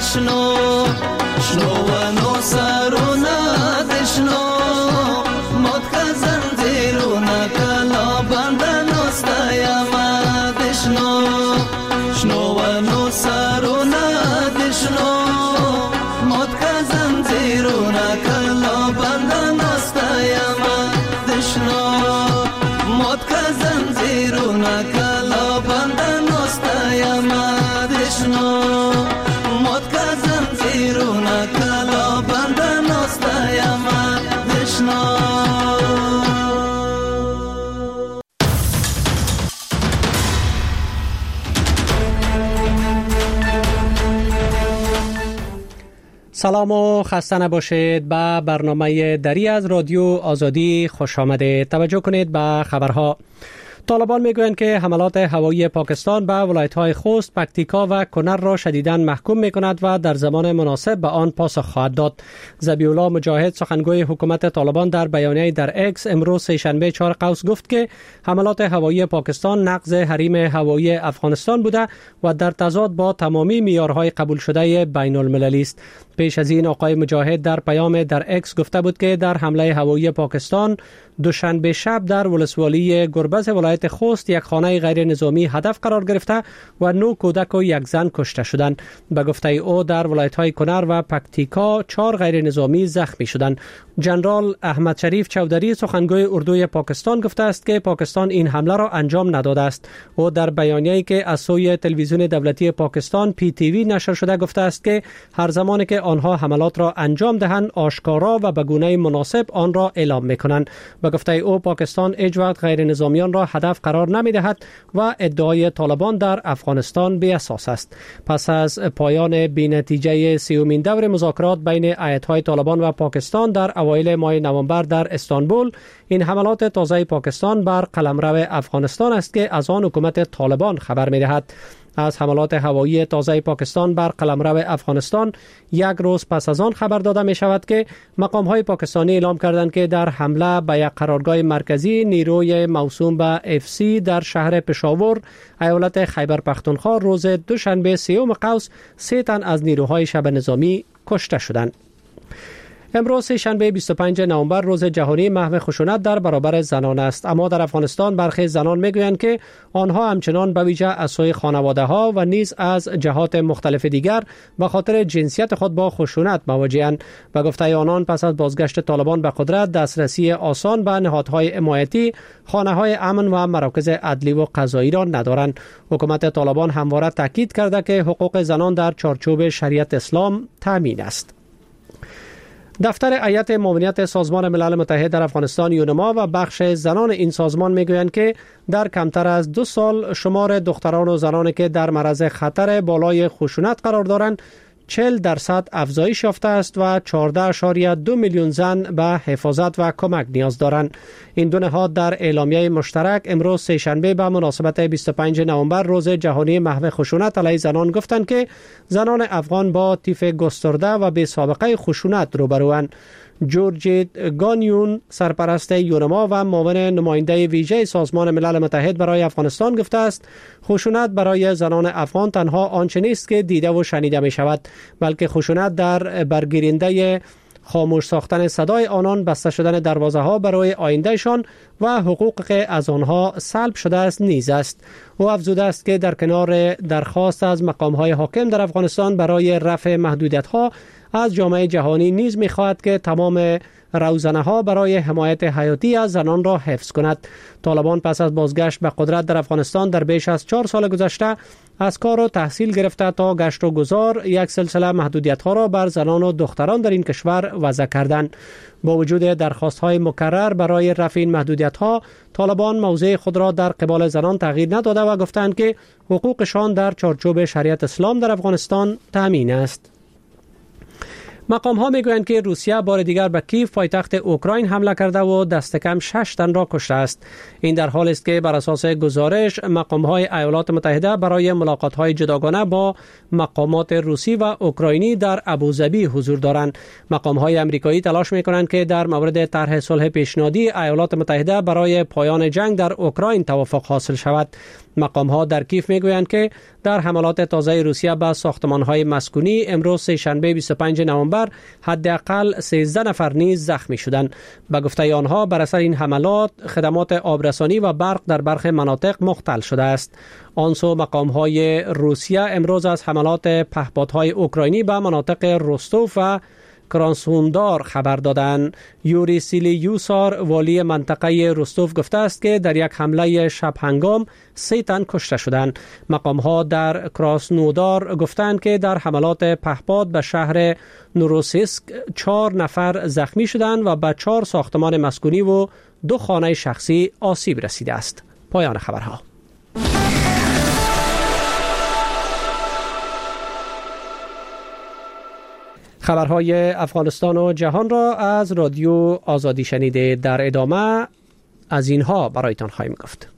دشنو شنو و نو سرونا دشنو مد کزن زیرونا کلا بندن استایم دشنو شنو و نو سرونا دشنو مد کزن زیرونا کلا بندن استایم دشنو مد کزن زیرونا کلا بندن استایم دشنو مد کزن زیرونا کلا بندن استایم دشنو. سلام و خسته نباشید. به برنامه دری از رادیو آزادی خوش آمدید. توجه کنید به خبرها. طالبان میگویند که حملات هوایی پاکستان به ولایت‌های خوست، پکتیکا و کنر را شدیداً محکوم می‌کند و در زمان مناسب به آن پاسخ خواهد داد. ذبیح‌الله مجاهد سخنگوی حکومت طالبان در بیانیه‌ای در اکس امروز سه‌شنبه 4 قوس گفت که حملات هوایی پاکستان نقض حریم هوایی افغانستان بوده و در تضاد با تمامی معیارهای قبول شده بین‌المللی است. پیش از این آقای مجاهد در پیام در اکس گفته بود که در حمله هوایی پاکستان دوشنبه شب در ولسوالی گربز ولایت خوست یک خانه غیر نظامی هدف قرار گرفته و 9 کودک و یک زن کشته شدند. به گفته او در ولایت‌های کنر و پکتیکا 4 غیر نظامی زخمی شدند. جنرال احمد شریف چودری سخنگوی اردوی پاکستان گفته است که پاکستان این حمله را انجام نداده است. او در بیانیه‌ای که از سوی تلویزیون دولتی پاکستان PTV نشر شده گفته است که هر زمانی که آنها حملات را انجام دهند آشکارا و به گونه مناسب آن را اعلام می‌کنند. به گفته او پاکستان هیچ وقت غیر نظامیان را هدف قرار نمی‌دهد و ادعای طالبان در افغانستان بی اساس است. پس از پایان بی‌نتیجه سیومین دور مذاکرات بین ایت‌های طالبان و پاکستان در اوایل ماه نوامبر در استانبول، این حملات تازه پاکستان بر قلمرو افغانستان است که از آن حکومت طالبان خبر می‌دهد. از حملات هوایی تازه پاکستان بر قلمرو افغانستان یک روز پس از آن خبر داده می شود که مقام‌های پاکستانی اعلام کردند که در حمله به یک قرارگاه مرکزی نیروی موسوم به FC در شهر پشاور، ایالت خیبر پختونخوا روز دوشنبه 3 قوس 3 تن از نیروهای شبه نظامی کشته شدند. امروز شنبه 25 نوامبر روز جهانی محو خشونت در برابر زنان است، اما در افغانستان برخی زنان میگویند که آنها همچنان به ویژه از سوی خانواده ها و نیز از جهات مختلف دیگر به خاطر جنسیت خود با خشونت مواجه‌اند. به گفته آنان پس از بازگشت طالبان به قدرت دسترسی آسان به نهادهای حمایتی، خانه‌های امن و مراکز عدلی و قضایی را ندارند. حکومت طالبان همواره تاکید کرده که حقوق زنان در چارچوب شریعت اسلام تامین است. دفتر هیئت ماموریت سازمان ملل متحد در افغانستان یونما و بخش زنان این سازمان میگویند که در کمتر از 2 سال شمار دختران و زنانی که در معرض خطر بالای خشونت قرار دارند 40% افزایش یافته است و 14.2 میلیون زن به حفاظت و کمک نیاز دارند. این دو نهاد در اعلامیه مشترک امروز سه‌شنبه به مناسبت 25 نوامبر روز جهانی محو خشونت علیه زنان گفتند که زنان افغان با طیف گسترده و بی سابقه خشونت روبروند. جورجیت گانیون سرپرست یونما و معاون نماینده ویژه سازمان ملل متحد برای افغانستان گفته است خشونت برای زنان افغان تنها آنچه نیست که دیده و شنیده می شود، بلکه خشونت در برگیرنده خاموش ساختن صدای آنان، بسته شدن دروازه ها برای آیندهشان و حقوق که از آنها سلب شده است نیز است. او افزوده است که در کنار درخواست از مقام های حاکم در افغانستان برای رفع محدودیت ها از جامعه جهانی نیز می‌خواهد که تمام روزنه ها برای حمایت حیاتی از زنان را حفظ کند. طالبان پس از بازگشت به قدرت در افغانستان در بیش از 4 سال گذشته از کار و تحصیل گرفته تا گشت و گذار یک سلسله محدودیت ها را بر زنان و دختران در این کشور وضع کردند. با وجود درخواست های مکرر برای رفع این محدودیت ها، طالبان موضع خود را در قبال زنان تغییر نداده و گفتند که حقوقشان در چارچوب شریعت اسلام در افغانستان تامین است. مقام ها میگویند که روسیه بار دیگر به کیف پایتخت اوکراین حمله کرده و دست کم 6 تن را کشته است. این در حالی است که بر اساس گزارش مقام های ایالات متحده برای ملاقات های جداگانه با مقامات روسی و اوکراینی در ابوظبی حضور دارند. مقام های امریکایی تلاش میکنند که در مورد طرح صلح پیشنهادی ایالات متحده برای پایان جنگ در اوکراین توافق حاصل شود. مقام ها در کیف میگویند که در حملات تازه روسیه به ساختمان های مسکونی امروز سه‌شنبه 25 نوامبر حداقل 13 نفر نیز زخمی شدند. به گفته آنها بر اثر این حملات خدمات آبرسانی و برق در برخی مناطق مختل شده است. آنسو مقام های روسیه امروز از حملات پهپادهای اوکراینی به مناطق رستوف و کراسنودار خبر دادند. یوری سیلیوسار والی منطقه رستوف گفته است که در یک حمله شب هنگام 3 تن کشته شدند. مقام ها در کراسنودار گفتند که در حملات پهپاد به شهر نوروسیسک 4 نفر زخمی شدند و به 4 ساختمان مسکونی و 2 خانه شخصی آسیب رسیده است. پایان خبرها. خبرهای افغانستان و جهان را از رادیو آزادی شنیده. در ادامه از اینها برایتان خواهیم گفت.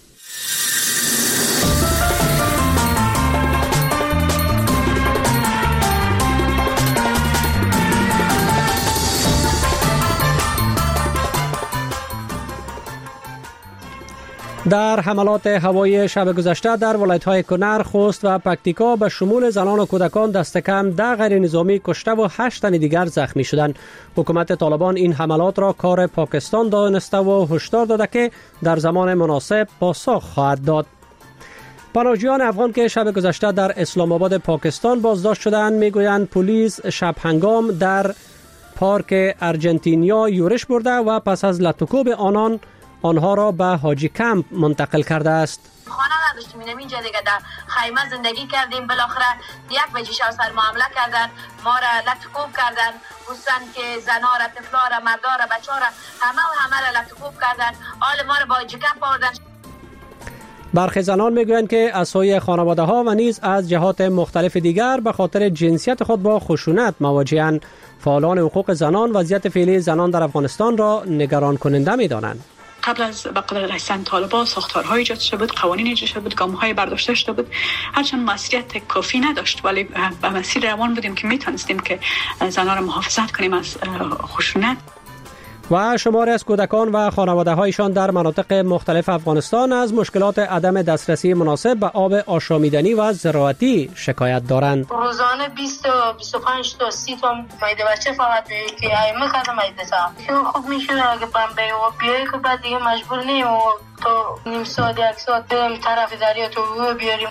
در حملات هوایی شب گذشته در ولایت‌های کنر، خوست و پکتیکا به شمول زنان و کودکان دست کم 10 غیر نظامی کشته و 8 تن دیگر زخمی شدند. حکومت طالبان این حملات را کار پاکستان دانسته و هشدار داده که در زمان مناسب پاسخ خواهد داد. پناهجویان افغان که شب گذشته در اسلام آباد پاکستان بازداشت شدند میگویند پلیس شب هنگام در پارک ارجنتینیا یورش برده و پس از لطوکوب آنها را به حاجی کمپ منتقل کرده است. خانه نداشتیم، اینجا دیگه در خیمه زندگی کردیم. بالاخره 1 بجه شب سر معامله کردن، ما را لطوکوب کردن، خصوصا که زنا را، طفلا را، مردا را، بچه را همه را لطوکوب کردن. حال ما را با حاجی کمپ آوردن. برخی زنان میگویند که از سوی خانواده ها و نیز از جهات مختلف دیگر به خاطر جنسیت خود با خشونت مواجهند. فعالان حقوق زنان وضعیت فعلی زنان در افغانستان را نگران کننده می‌دانند. قبل از به قدرت رسیدن طالبان ساختارهای ایجاد شده بود، قوانین ایجاد شده بود، گام‌های برداشته شده بود. هرچند مسئولیت کافی نداشت ولی به مسیر روان بودیم که میتونستیم که زنان را محافظت کنیم از خشونت. و شماری از کودکان و خانواده‌هایشان در مناطق مختلف افغانستان از مشکلات عدم دسترسی مناسب به آب آشامیدنی و زراعتی شکایت دارند. روزانه 20 تا 25 تا 30 تا مایده بچه فقط که ایمه کردم مایده تا خوب میشه اگه بمبه و بیایی که بعد دیگه مجبور نیم و تو نیم ساعت 1 ساعت بریم طرف دریا تو بیاریم.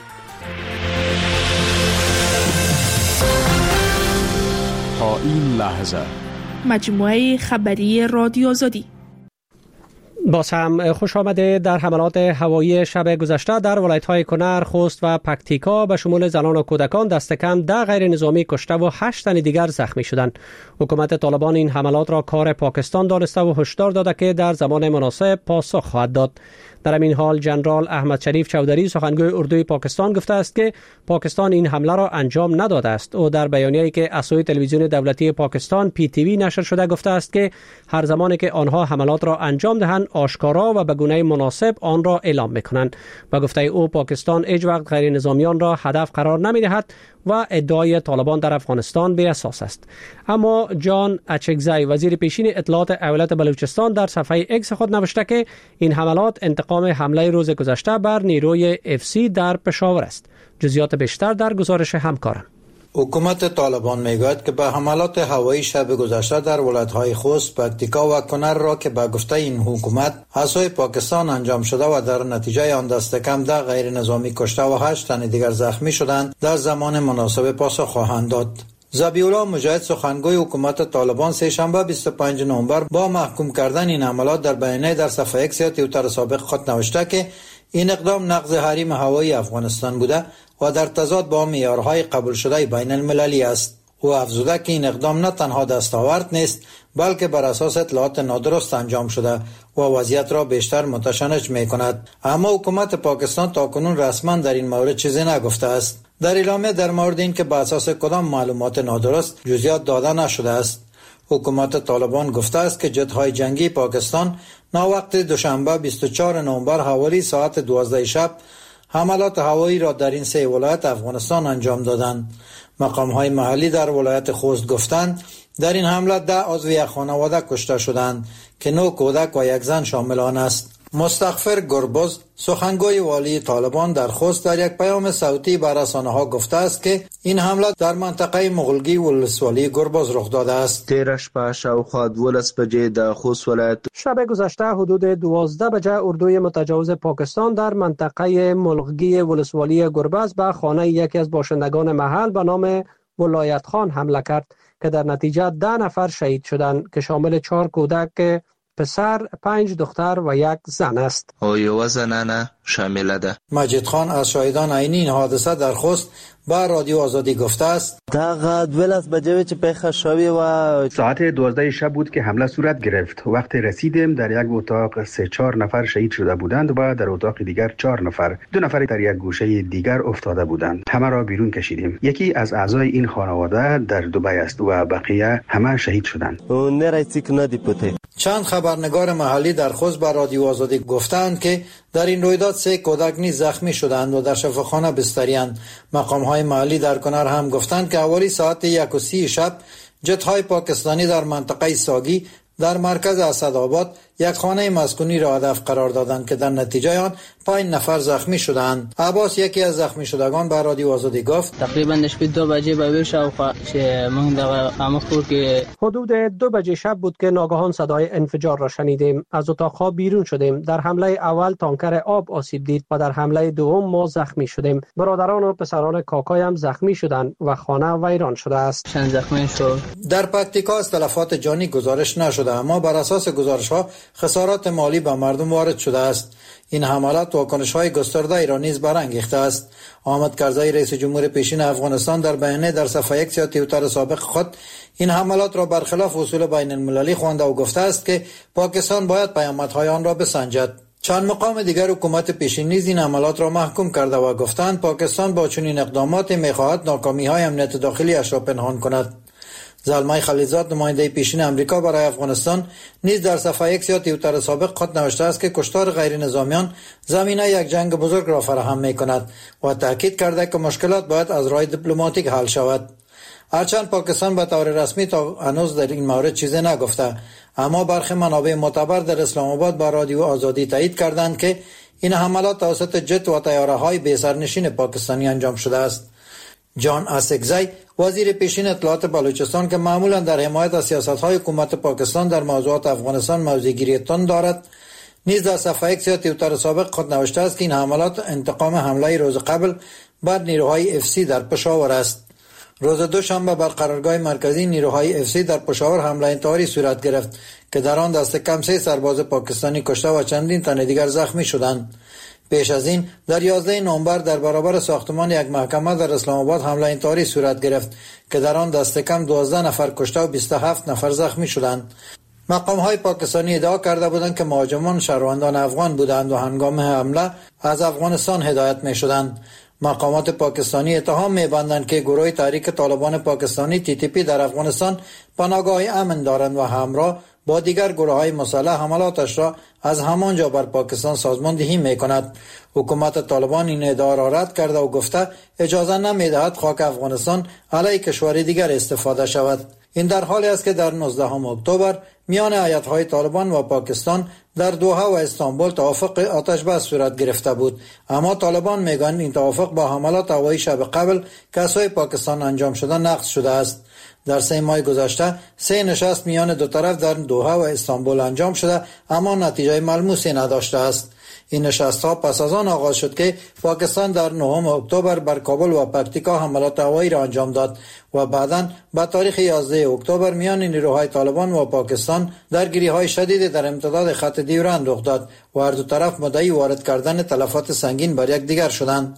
تا این لحظه مجموعه خبری رادیو آزادی. باز هم خوش آمده. در حملات هوایی شب گذشته در ولایت‌های کنر، خوست و پکتیکا به شمول زنان و کودکان دست کم 10 غیر نظامی کشته و 8 تن دیگر زخمی شدند. حکومت طالبان این حملات را کار پاکستان دانسته و هشدار داده که در زمان مناسب پاسخ خواهد داد. در این حال جنرال احمد شریف چودری سخنگوی اردوی پاکستان گفته است که پاکستان این حمله را انجام نداده است. او در بیانیه‌ای که از سوی تلویزیون دولتی پاکستان PTV نشر شده گفته است که هر زمانی که آنها حملات را انجام دهند آشکارا و به گونه مناسب آن را اعلام می‌کنند. با گفته او پاکستان هیچ وقت غیر نظامیان را هدف قرار نمی‌دهد و ادعای طالبان در افغانستان بی اساس است. اما جان اچکزی وزیر پیشین اطلاعات ایالت بلوچستان در صفحه ایکس خود نوشته که این حملات انتقام حمله روز گذشته بر نیروی FC در پشاور است. جزئیات بیشتر در گزارش همکارم. حکومت طالبان میگوید که به حملات هوایی شب گذشته در ولایت‌های خوست، پکتیکا و کنر را که به گفته این حکومت از سوی پاکستان انجام شده و در نتیجه آن دست کم 10 غیر نظامی کشته و 8 تن دیگر زخمی شدند در زمان مناسب پاسخ خواهند داد. ذبیح‌الله مجاهد سخنگوی حکومت طالبان سه‌شنبه 25 نوامبر با محکوم کردن این حملات در بیانیه در صفحه ایکس توییتر سابق خود نوشته که این اقدام نقض حریم هوایی افغانستان بوده و در تضاد با معیارهای قبول شده بین المللی است. او افزوده که این اقدام نه تنها دستاورد نیست بلکه بر اساس اطلاعات نادرست انجام شده و وضعیت را بیشتر متشنج می کند. اما حکومت پاکستان تاکنون رسما در این مورد چیزی نگفته است. در اعلامیه در مورد این که به اساس کدام معلومات نادرست جزئیات داده نشده است. حکومت طالبان گفته است که جت‌های جنگی پاکستان ناوقت دوشنبه 24 نوامبر حوالی ساعت 12 شب حملات هوایی را در این سه ولایت افغانستان انجام دادند. مقام‌های محلی در ولایت خوست گفتند در این حمله 10 عضو یک خانواده کشته شدند که 9 کودک و یک زن شامل آن است. مستغفر گربز سخنگوی والی طالبان در خوست در یک پیام صوتی به رسانه‌ها گفته است که این حمله در منطقه مغلگی ولسوالی گربز رخ داده است. تیر شب شاوخوا 12 بجې د خوست ولایت شب گذشته حدود 12 بجه اردوی متجاوز پاکستان در منطقه مغلگی ولسوالی گربز به خانه یکی از باشندگان محل به نام ولایت خان حمله کرد که در نتیجه 10 نفر شهید شدند که شامل 4 کودک پسر، 5 دختر و 1 زن است. او یو زنانه شامل ده. مجید خان از شاهدان عینی این حادثه در خوست با رادیو آزادی گفته است تا 12 بجه چې پیښه شوې و ساعت 12 شب بود که حمله صورت گرفت. وقتی رسیدیم در یک اتاق 3-4 نفر شهید شده بودند و در اتاق دیگر 4 نفر، 2 نفر در یک گوشه دیگر افتاده بودند. همه را بیرون کشیدیم. یکی از اعضای این خانواده در دبی است و بقیه همه شهید شدند. چند خبرنگار محلی در خوست با رادیو آزادی گفتند که در این رویداد 3 کودک نیز زخمی شدند و در شفاخانه بستری‌اند. مقام‌های محلی در کنار هم گفتند که حوالی ساعت 1:30 شب جت‌های پاکستانی در منطقه ساگی در مرکز اسدآباد یک خانه مسکونی را هدف قرار دادند که در نتیجه آن 5 نفر زخمی شدند. عباس یکی از زخمی شدگان به رادیو آزادی گفت تقریبا نسبت 2 بجه به ویل شاوخوا که من در امخور که حدود 2 بجه شب بود که ناگهان صدای انفجار را شنیدیم. از اتاقها بیرون شدیم. در حمله اول تانکر آب آسیب دید و در حمله دوم ما زخمی شدیم. برادران و پسران کاکایم زخمی شدند و خانه ویران شده است. چند زخمی شد. در پکتیکا تلفات جانی گزارش نشده، اما بر اساس گزارش‌ها خسارات مالی به مردم وارد شده است. این حملات واکنش‌های گسترده را نیز برانگیخته است. حامد کرزی رئیس جمهور پیشین افغانستان در بیانیه در صفحه یک توییتر سابق خود این حملات را برخلاف اصول بین المللی خوانده و گفته است که پاکستان باید پیامدهای آن را بسنجد. چند مقام دیگر حکومت پیشین نیز این حملات را محکوم کرده و گفتند پاکستان با چنین اقدامات می‌خواهد ناکامی‌های امنیت داخلی اش را پنهان کند. زلمای خلیلزاد نماینده پیشین امریکا برای افغانستان نیز در صفحه یک توییتر سابق خود نوشته است که کشتار غیر نظامیان زمینه یک جنگ بزرگ را فراهم می‌کند و تاکید کرده که مشکلات باید از راه دیپلماتیک حل شود. هرچند پاکستان به طور رسمی تا هنوز در این مورد چیزی نگفته، اما برخی منابع معتبر در اسلام آباد با رادیو آزادی تایید کردند که این حملات توسط جت و طیاره‌های بی سرنشین پاکستانی انجام شده است. جان اسکزی وزیر پیشین اطلاعات بلوچستان که معمولا در حمایت از سیاست‌های حکومت پاکستان در موضوعات افغانستان موضع‌گیری تند دارد، نیز در صفحه یک توییتر سابق خود نوشته است که این حملات انتقام حمله روز قبل بر نیروهای FC در پشاور است. روز دوشنبه بر قرارگاه مرکزی نیروهای FC در پشاور حمله انتحاری صورت گرفت که در آن دست کم 3 سرباز پاکستانی کشته و چندین تن دیگر زخمی شدند. پیش از این در 11 نوامبر در برابر ساختمان یک محکمه در اسلام آباد حمله انتحاری صورت گرفت که در آن دست کم 12 نفر کشته و 27 نفر زخمی شدند. مقام‌های پاکستانی ادعا کرده بودند که مهاجمان شهروندان افغان بودند و هنگام حمله از افغانستان هدایت می‌شدند. مقامات پاکستانی اتهام می‌بندند که گروه تحریک طالبان پاکستانی TTP در افغانستان پناهگاه امن دارند و همراه با دیگر گروه‌های مسلح حملاتش را از همانجا بر پاکستان سازماندهی می‌کند. حکومت طالبان این ادعا را رد کرده و گفته اجازه نمی‌دهد خاک افغانستان علیه کشور دیگر استفاده شود. این در حالی است که در 19 اکتبر میان هیئت‌های طالبان و پاکستان در دوحه و استانبول توافق آتش بس صورت گرفته بود، اما طالبان میگویند این توافق با حملات هوایی شب قبل که از سوی پاکستان انجام شده نقض شده است. در 3 ماه گذشته 3 نشست میان دو طرف در دوحه و استانبول انجام شده، اما نتیجه ملموسی نداشته است. این نشست‌ها پس از آن آغاز شد که پاکستان در 9 اکتبر بر کابل و پکتیکا حملات هوایی را انجام داد و بعداً به تاریخ 11 اکتبر میان نیروهای طالبان و پاکستان درگیری‌های شدید در امتداد خط دیورند رخ داد و هر دو طرف مدعی وارد کردن تلفات سنگین بر یکدیگر شدند.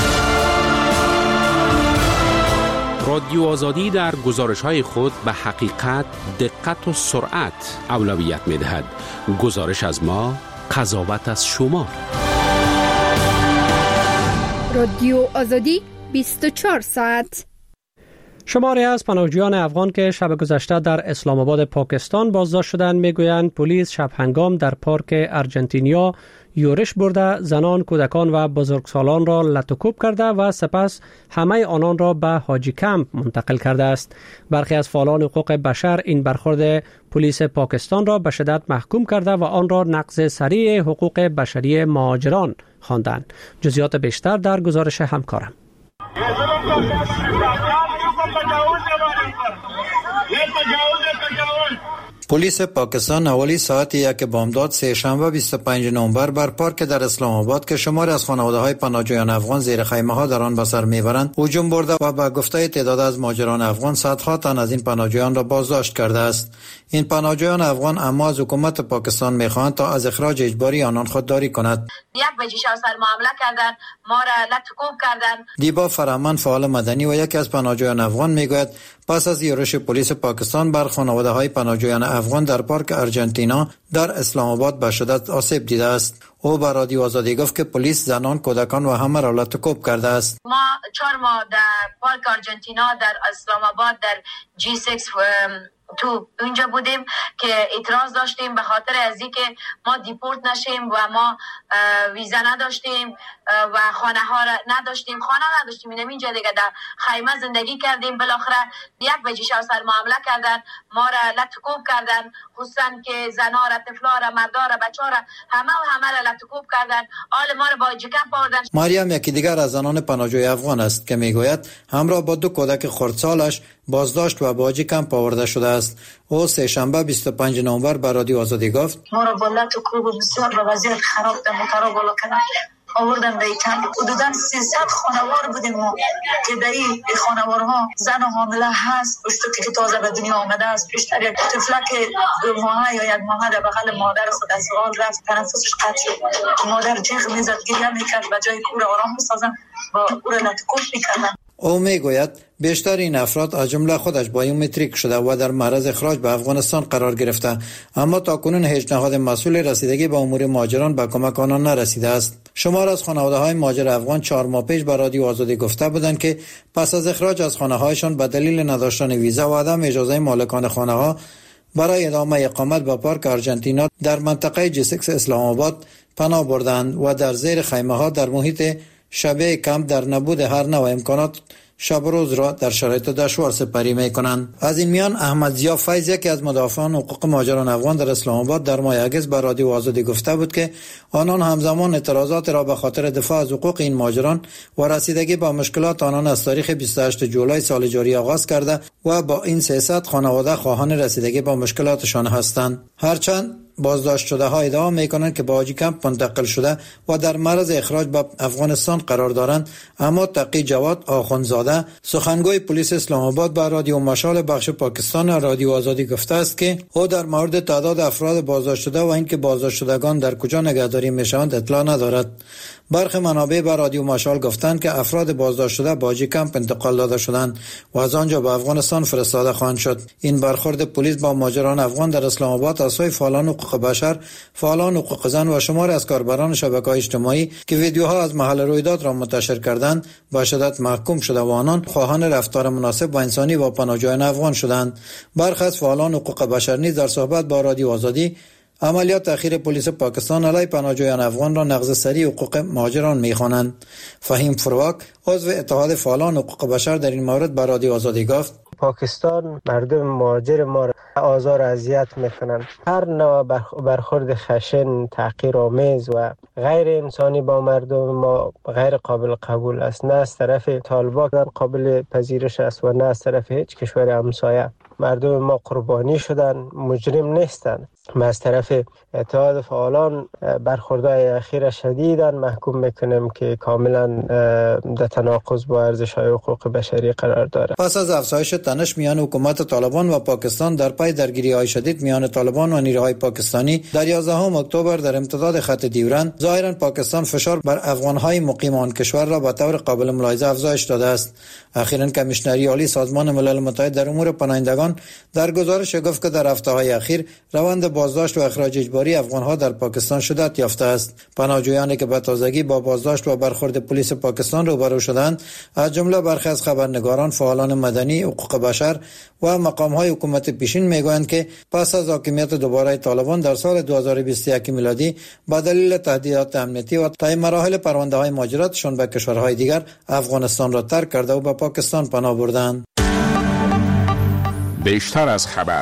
رادیو آزادی در گزارش‌های خود به حقیقت، دقت و سرعت اولویت می‌دهد. گزارش از ما، قضاوت از شما. رادیو آزادی 24 ساعت. شماری از پناهجویان افغان که شب گذشته در اسلام آباد پاکستان بازداشت شدند میگویند پلیس شب هنگام در پارک ارجنتینیا یورش برده زنان، کودکان و بزرگسالان را لطوکوب کرده و سپس همه آنان را به حاجی کمپ منتقل کرده است. برخی از فعالان حقوق بشر این برخورد پلیس پاکستان را به شدت محکوم کرده و آن را نقض سریع حقوق بشری مهاجران خواندند. جزئیات بیشتر در گزارش همکارم. پلیس پاکستان حوالی ساعت 1 بامداد سه‌شنبه 25 نوامبر بر پارک در اسلام آباد که شماری از خانواده‌های پناهجویان افغان زیر خیمه‌ها در آن به سر می‌برند هجوم برده و به گفته تعداد از مهاجران افغان صدها تن از این پناهجویان را بازداشت کرده است. این پناهجویان افغان اما از حکومت پاکستان می‌خواهند تا از اخراج اجباری آنان خودداری کند. یک بجه شب سر ما حمله کردند، ما را لطکوب کردند. دیبا فرهمند فعال مدنی و یکی از پناهجویان افغان میگوید پس از یورش پلیس پاکستان بر خانواده‌های پناهجویان افغان در پارک ارجنتینا در اسلام آباد به شدت آسیب دیده است. او به رادیو آزادی گفت که پلیس زنان، کودکان و همه را لطکوب کرده است. ما 4 ماه در پارک ارجنتینا در اسلام آباد در G6 تو اونجا بودیم که اعتراض داشتیم به خاطر از اینکه ما دیپورت نشیم و ما ویزا نداشتیم و خانه ها نداشتیم، اینم اینجا دیگه در خیمه زندگی کردیم. بالاخره 1 بجه شب سر ما حمله کردن، ما را لطکوب کردن، خصوصا که زنا را، طفلا را، مردا را، بچا را همه را لطکوب کردن. حال ما را با جکم آوردن. مریم یکی دیگر از زنان پناهجوی افغان است که میگوید همراه با 2 کودک خردسالش بازداشت و به حاجی کمپ آورده شده است. او سه‌شنبه 25 نوامبر به رادیو آزادی گفت ما را با لطکوب بسیار به وضعیت خراب بالا کردن آوردن به کمپ. حدوداً 300 خانوار بودیم ما که در این خانوارها زن حامله هست، پشتوکی که تازه به دنیا آمده است، پیشتر یک طفلک 2 ماهه یا 1 ماهه در بغل مادر خود از حال رفت، تنفسش قطع شد، مادر جیغ میزد، گریه میکرد، به جای کور آرام بسازن با کور لطکوب میکردن. او میگوید بیشتر این افراد از جمله خودش بایومتریک شده و در معرض اخراج به افغانستان قرار گرفته، اما تاکنون هیچ نهاد مسئول رسیدگی به امور مهاجران به کمک آنان نرسیده است. شمار از خانواده‌های مهاجر افغان 4 ماه پیش به رادیو آزادی گفته بودند که پس از اخراج از خانه‌هایشان به دلیل نداشتن ویزا و عدم اجازه مالکان خانه‌ها برای ادامه اقامت به پارک ارجنتینا در منطقه G6 اسلام آباد پناه بردند و در زیر خیمه‌ها در محیط شبیه کمپ در نبود هر نوع امکانات شب و روز را در شرایط دشوار سپری می‌کنند. از این میان احمد ضیا فیض یکی از مدافعان حقوق مهاجران افغان در اسلام آباد در ماه اگست به رادیو آزادی گفته بود که آنان همزمان اعتراضات را به خاطر دفاع از حقوق این مهاجران و رسیدگی به مشکلات آنان از تاریخ 28 جولای سال جاری آغاز کرده و با این 300 خانواده خواهان رسیدگی به مشکلاتشان هستند. هرچند بازداشت شده ها ادعا میکنند که به حاجی کمپ منتقل شده و در معرض اخراج به افغانستان قرار دارند، اما تقی جواد آخوندزاده سخنگوی پلیس اسلام آباد به رادیو مشال بخش پاکستان رادیو آزادی گفته است که او در مورد تعداد افراد بازداشت شده و اینکه بازداشت شدگان در کجا نگهداری میشوند اطلاع ندارد. برخی منابع به رادیو مشال گفتند که افراد بازداشت شده به حاجی کمپ انتقال داده شدند و از آنجا به افغانستان فرستاده خواهند شد. این برخورد پلیس با مهاجران افغان در اسلام آباد از سوی فعالان حقوق بشر، فعالان حقوق زن و شماری از کاربران شبکه‌های اجتماعی که ویدیوها از محل رویداد را منتشر کردند به شدت محکوم شده و آنان خواهان رفتار مناسب و انسانی با پناهجویان افغان شدند. برخی از فعالان حقوق بشر نیز در صحبت با رادیو آزادی عملیات اخیر پلیس پاکستان علیه پناهجویان افغان را نقض سریع حقوق مهاجران می‌خوانند. فهیم فروک عضو اتحاد فعالان حقوق بشر در این مورد به رادیو آزادی گفت پاکستان مردم مهاجر ما را آزار و اذیت میکنند. هر نوع برخورد خشن، تحقیرآمیز و غیر انسانی با مردم ما غیر قابل قبول است. نه از طرف طالبان قابل پذیرش است و نه از طرف هیچ کشور همسایه. مردم ما قربانی شدن، مجرم نیستند. ما از طرف اتحاد فعالان برخوردهای اخیر شدیداً محکوم میکنیم که کاملا در تناقض با ارزش‌های حقوق بشری قرار دارد. پس از افزایش تنش میان حکومت طالبان و پاکستان در پی درگیری‌های شدید میان طالبان و نیروهای پاکستانی در 11 اکتبر در امتداد خط ډیورند ظاهراً پاکستان فشار بر افغان‌های مقیم آن کشور را به طور قابل ملاحظه افزایش داده است. اخیراً کمیشنری عالی سازمان ملل متحد در امور پناهندگان طالبان در گزارش گفت که در هفته‌های اخیر روند بازداشت و اخراج اجباری افغان‌ها در پاکستان شدت یافته است. پناهجویانی که به تازگی با بازداشت و برخورد پلیس پاکستان روبرو شدند، از جمله برخی از خبرنگاران، فعالان مدنی، حقوق بشر و مقام‌های حکومت پیشین میگویند که پس از حاکمیت دوباره طالبان در سال 2021 میلادی به دلیل تهدیدات امنیتی و طی مراحل پرونده‌های مهاجرتشان به کشورهای دیگر افغانستان را ترک کرده و به پاکستان پناه بردند. بیشتر از خبر.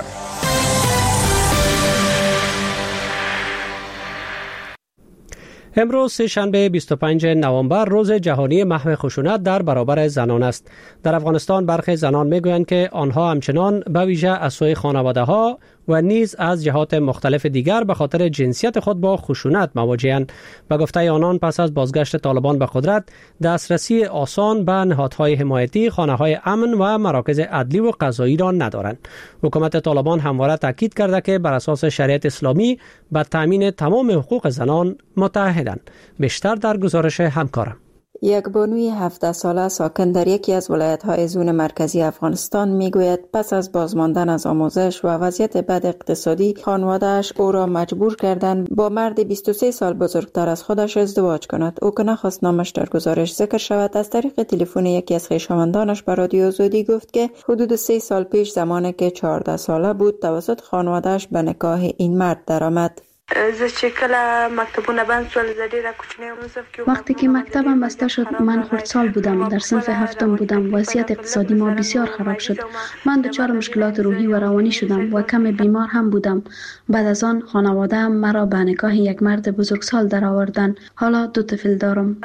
امروز سه‌شنبه 25 نوامبر روز جهانی محو خشونت در برابر زنان است. در افغانستان برخی زنان میگویند که آنها همچنان به ویژه از سوی خانواده‌ها و نیز از جهات مختلف دیگر به خاطر جنسیت خود با خشونت مواجه‌اند. به گفته آنان پس از بازگشت طالبان به قدرت، دسترسی آسان به نهادهای حمایتی، خانه‌های امن و مراکز عدلی و قضایی را ندارند. حکومت طالبان همواره تاکید کرده که بر اساس شریعت اسلامی به تامین تمام حقوق زنان متعهدند. بیشتر در گزارش همکارم. یک بانوی 17 ساله ساکن در یکی از ولایت‌های زون مرکزی افغانستان میگوید پس از بازماندن از آموزش و وضعیت بد اقتصادی، خانواده‌اش او را مجبور کردند با مرد 23 سال بزرگتر از خودش ازدواج کند. او که نخواست نامش در گزارش ذکر شود، از طریق تلفن یکی از خویشاوندانش به رادیو آزادی گفت که حدود 3 سال پیش، زمانی که 14 ساله بود، توسط خانواده‌اش به نکاح این مرد درآمد. وقتی که مکتبم بسته شد، من خردسال بودم، در صنف هفتم بودم. وضعیت اقتصادی ما بسیار خراب شد. من دچار مشکلات روحی و روانی شدم و کم بیمار هم بودم. بعد از آن خانواده‌ام مرا به نکاح یک مرد بزرگسال درآوردند. حالا 2 طفل دارم.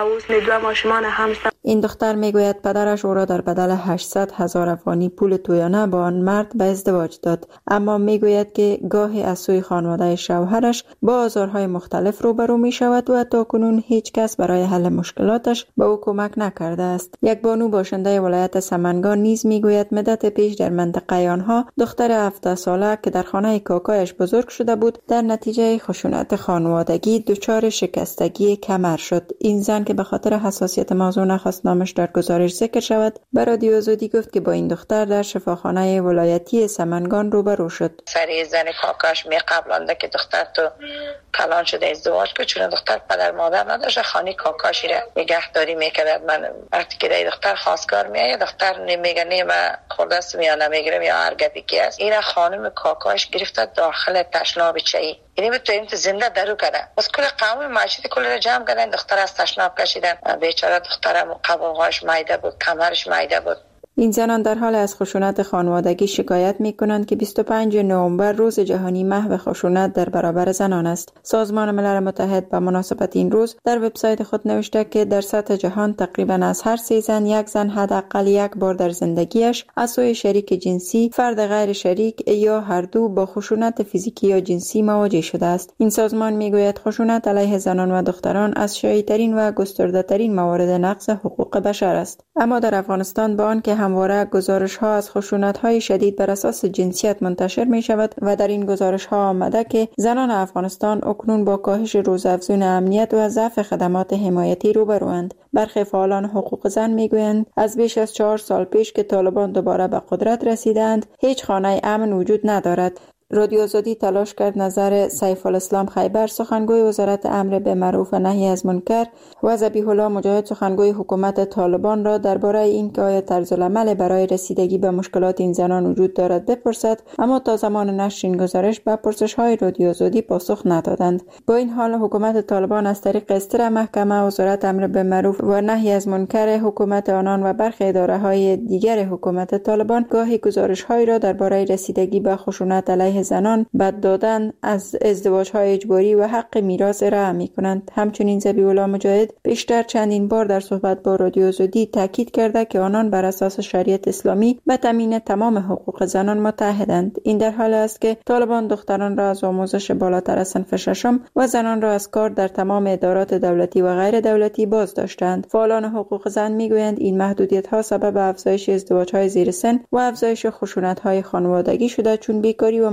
این دختر میگوید پدرش او را در بدل 800,000 افغانی پول تویانه با آن مرد به ازدواج داد، اما میگوید که گاهی از سوی خانواده شوهرش با آزارهای مختلف روبرو می شود و تاکنون هیچ کس برای حل مشکلاتش به او کمک نکرده است. یک بانو باشنده ولایت سمنگان نیز میگوید مدت پیش در منطقه آنها دختر 17 ساله که در خانه کاکایش بزرگ شده بود، در نتیجه خشونت خانوادگی دچار شکستگی کمر شد. این زن که به خاطر حساسیت موضوع نخواست نامش در گزارش ذکر شود، به رادیو آزادی گفت که با این دختر در شفاخانه ولایتی سمنگان روبرو شد. سری زن کاکاش می قبلانده که دختر تو کلان شده ازدواج که چون دختر پدر مادر نداشت، خانه کاکاشی را نگهداری میکرد. من وقتی که دختر خواستگار میاد، دختر میگه نه من خوردست یا نمیگیرم یا هر گپی که است، این خانم کاکاش گرفته داخل تشناب چایی، یعنی به تو اینت زنده درو کردن. از کل قوم معیشت کل را جمع کردن، دختر از تشناب کشیدن. بیچاره دخترم قبولهاش مایده بود، کمرش مایده بود. این زنان در حال از خشونت خانوادگی شکایت می کنند که 25 نوامبر روز جهانی محو خشونت در برابر زنان است. سازمان ملل متحد به مناسبت این روز در وبسایت خود نوشته که در سطح جهان تقریبا از هر 3 زن یک زن حداقل یک بار در زندگیش از سوی شریک جنسی، فرد غیر شریک یا هر دو با خشونت فیزیکی یا جنسی مواجه شده است. این سازمان میگوید خشونت علیه زنان و دختران از شایع‌ترین و گسترده‌ترین موارد نقض حقوق بشر است. اما در افغانستان با آنکه همواره گزارش‌ها از خشونت‌های شدید بر اساس جنسیت منتشر می‌شود و در این گزارش‌ها آمده که زنان افغانستان اکنون با کاهش روزافزون امنیت و ضعف خدمات حمایتی روبروند. برخی فعالان حقوق زن می‌گویند از بیش از 4 سال پیش که طالبان دوباره به قدرت رسیدند، هیچ خانه امن وجود ندارد. رادیو آزادی تلاش کرد نظر سیف الاسلام خیبر، سخنگوی وزارت امر به معروف و نهی از منکر، و ذبیح الله مجاهد، سخنگوی حکومت طالبان را درباره اینکه آیا طرزالعمل برای رسیدگی به مشکلات این زنان وجود دارد بپرسد، اما تا زمان نشر این گزارش به پرسش‌های رادیو آزادی پاسخ ندادند. با این حال حکومت طالبان از طریق استر محکمه، وزارت امر به معروف و نهی از منکر حکومت آنان و برخی اداره‌های دیگر حکومت طالبان گاهی گزارش‌هایی را درباره رسیدگی به خشونت علیه زنان، بد دادن، از ازدواج‌های اجباری و حق میراث ارائه می‌کنند. همچنین ذبیح الله مجاهد بیشتر چندین بار در صحبت با رادیو آزادی تاکید کرده که آنان بر اساس شریعت اسلامی به تامین تمام حقوق زنان متعهدند. این در حالی است که طالبان دختران را از آموزش بالاتر از صنف ششم و زنان را از کار در تمام ادارات دولتی و غیر دولتی باز داشتند. فعالان حقوق زن می‌گویند این محدودیت‌ها سبب افزایش ازدواج‌های زیر سن و افزایش خشونت‌های خانوادگی شده، چون بیکاری و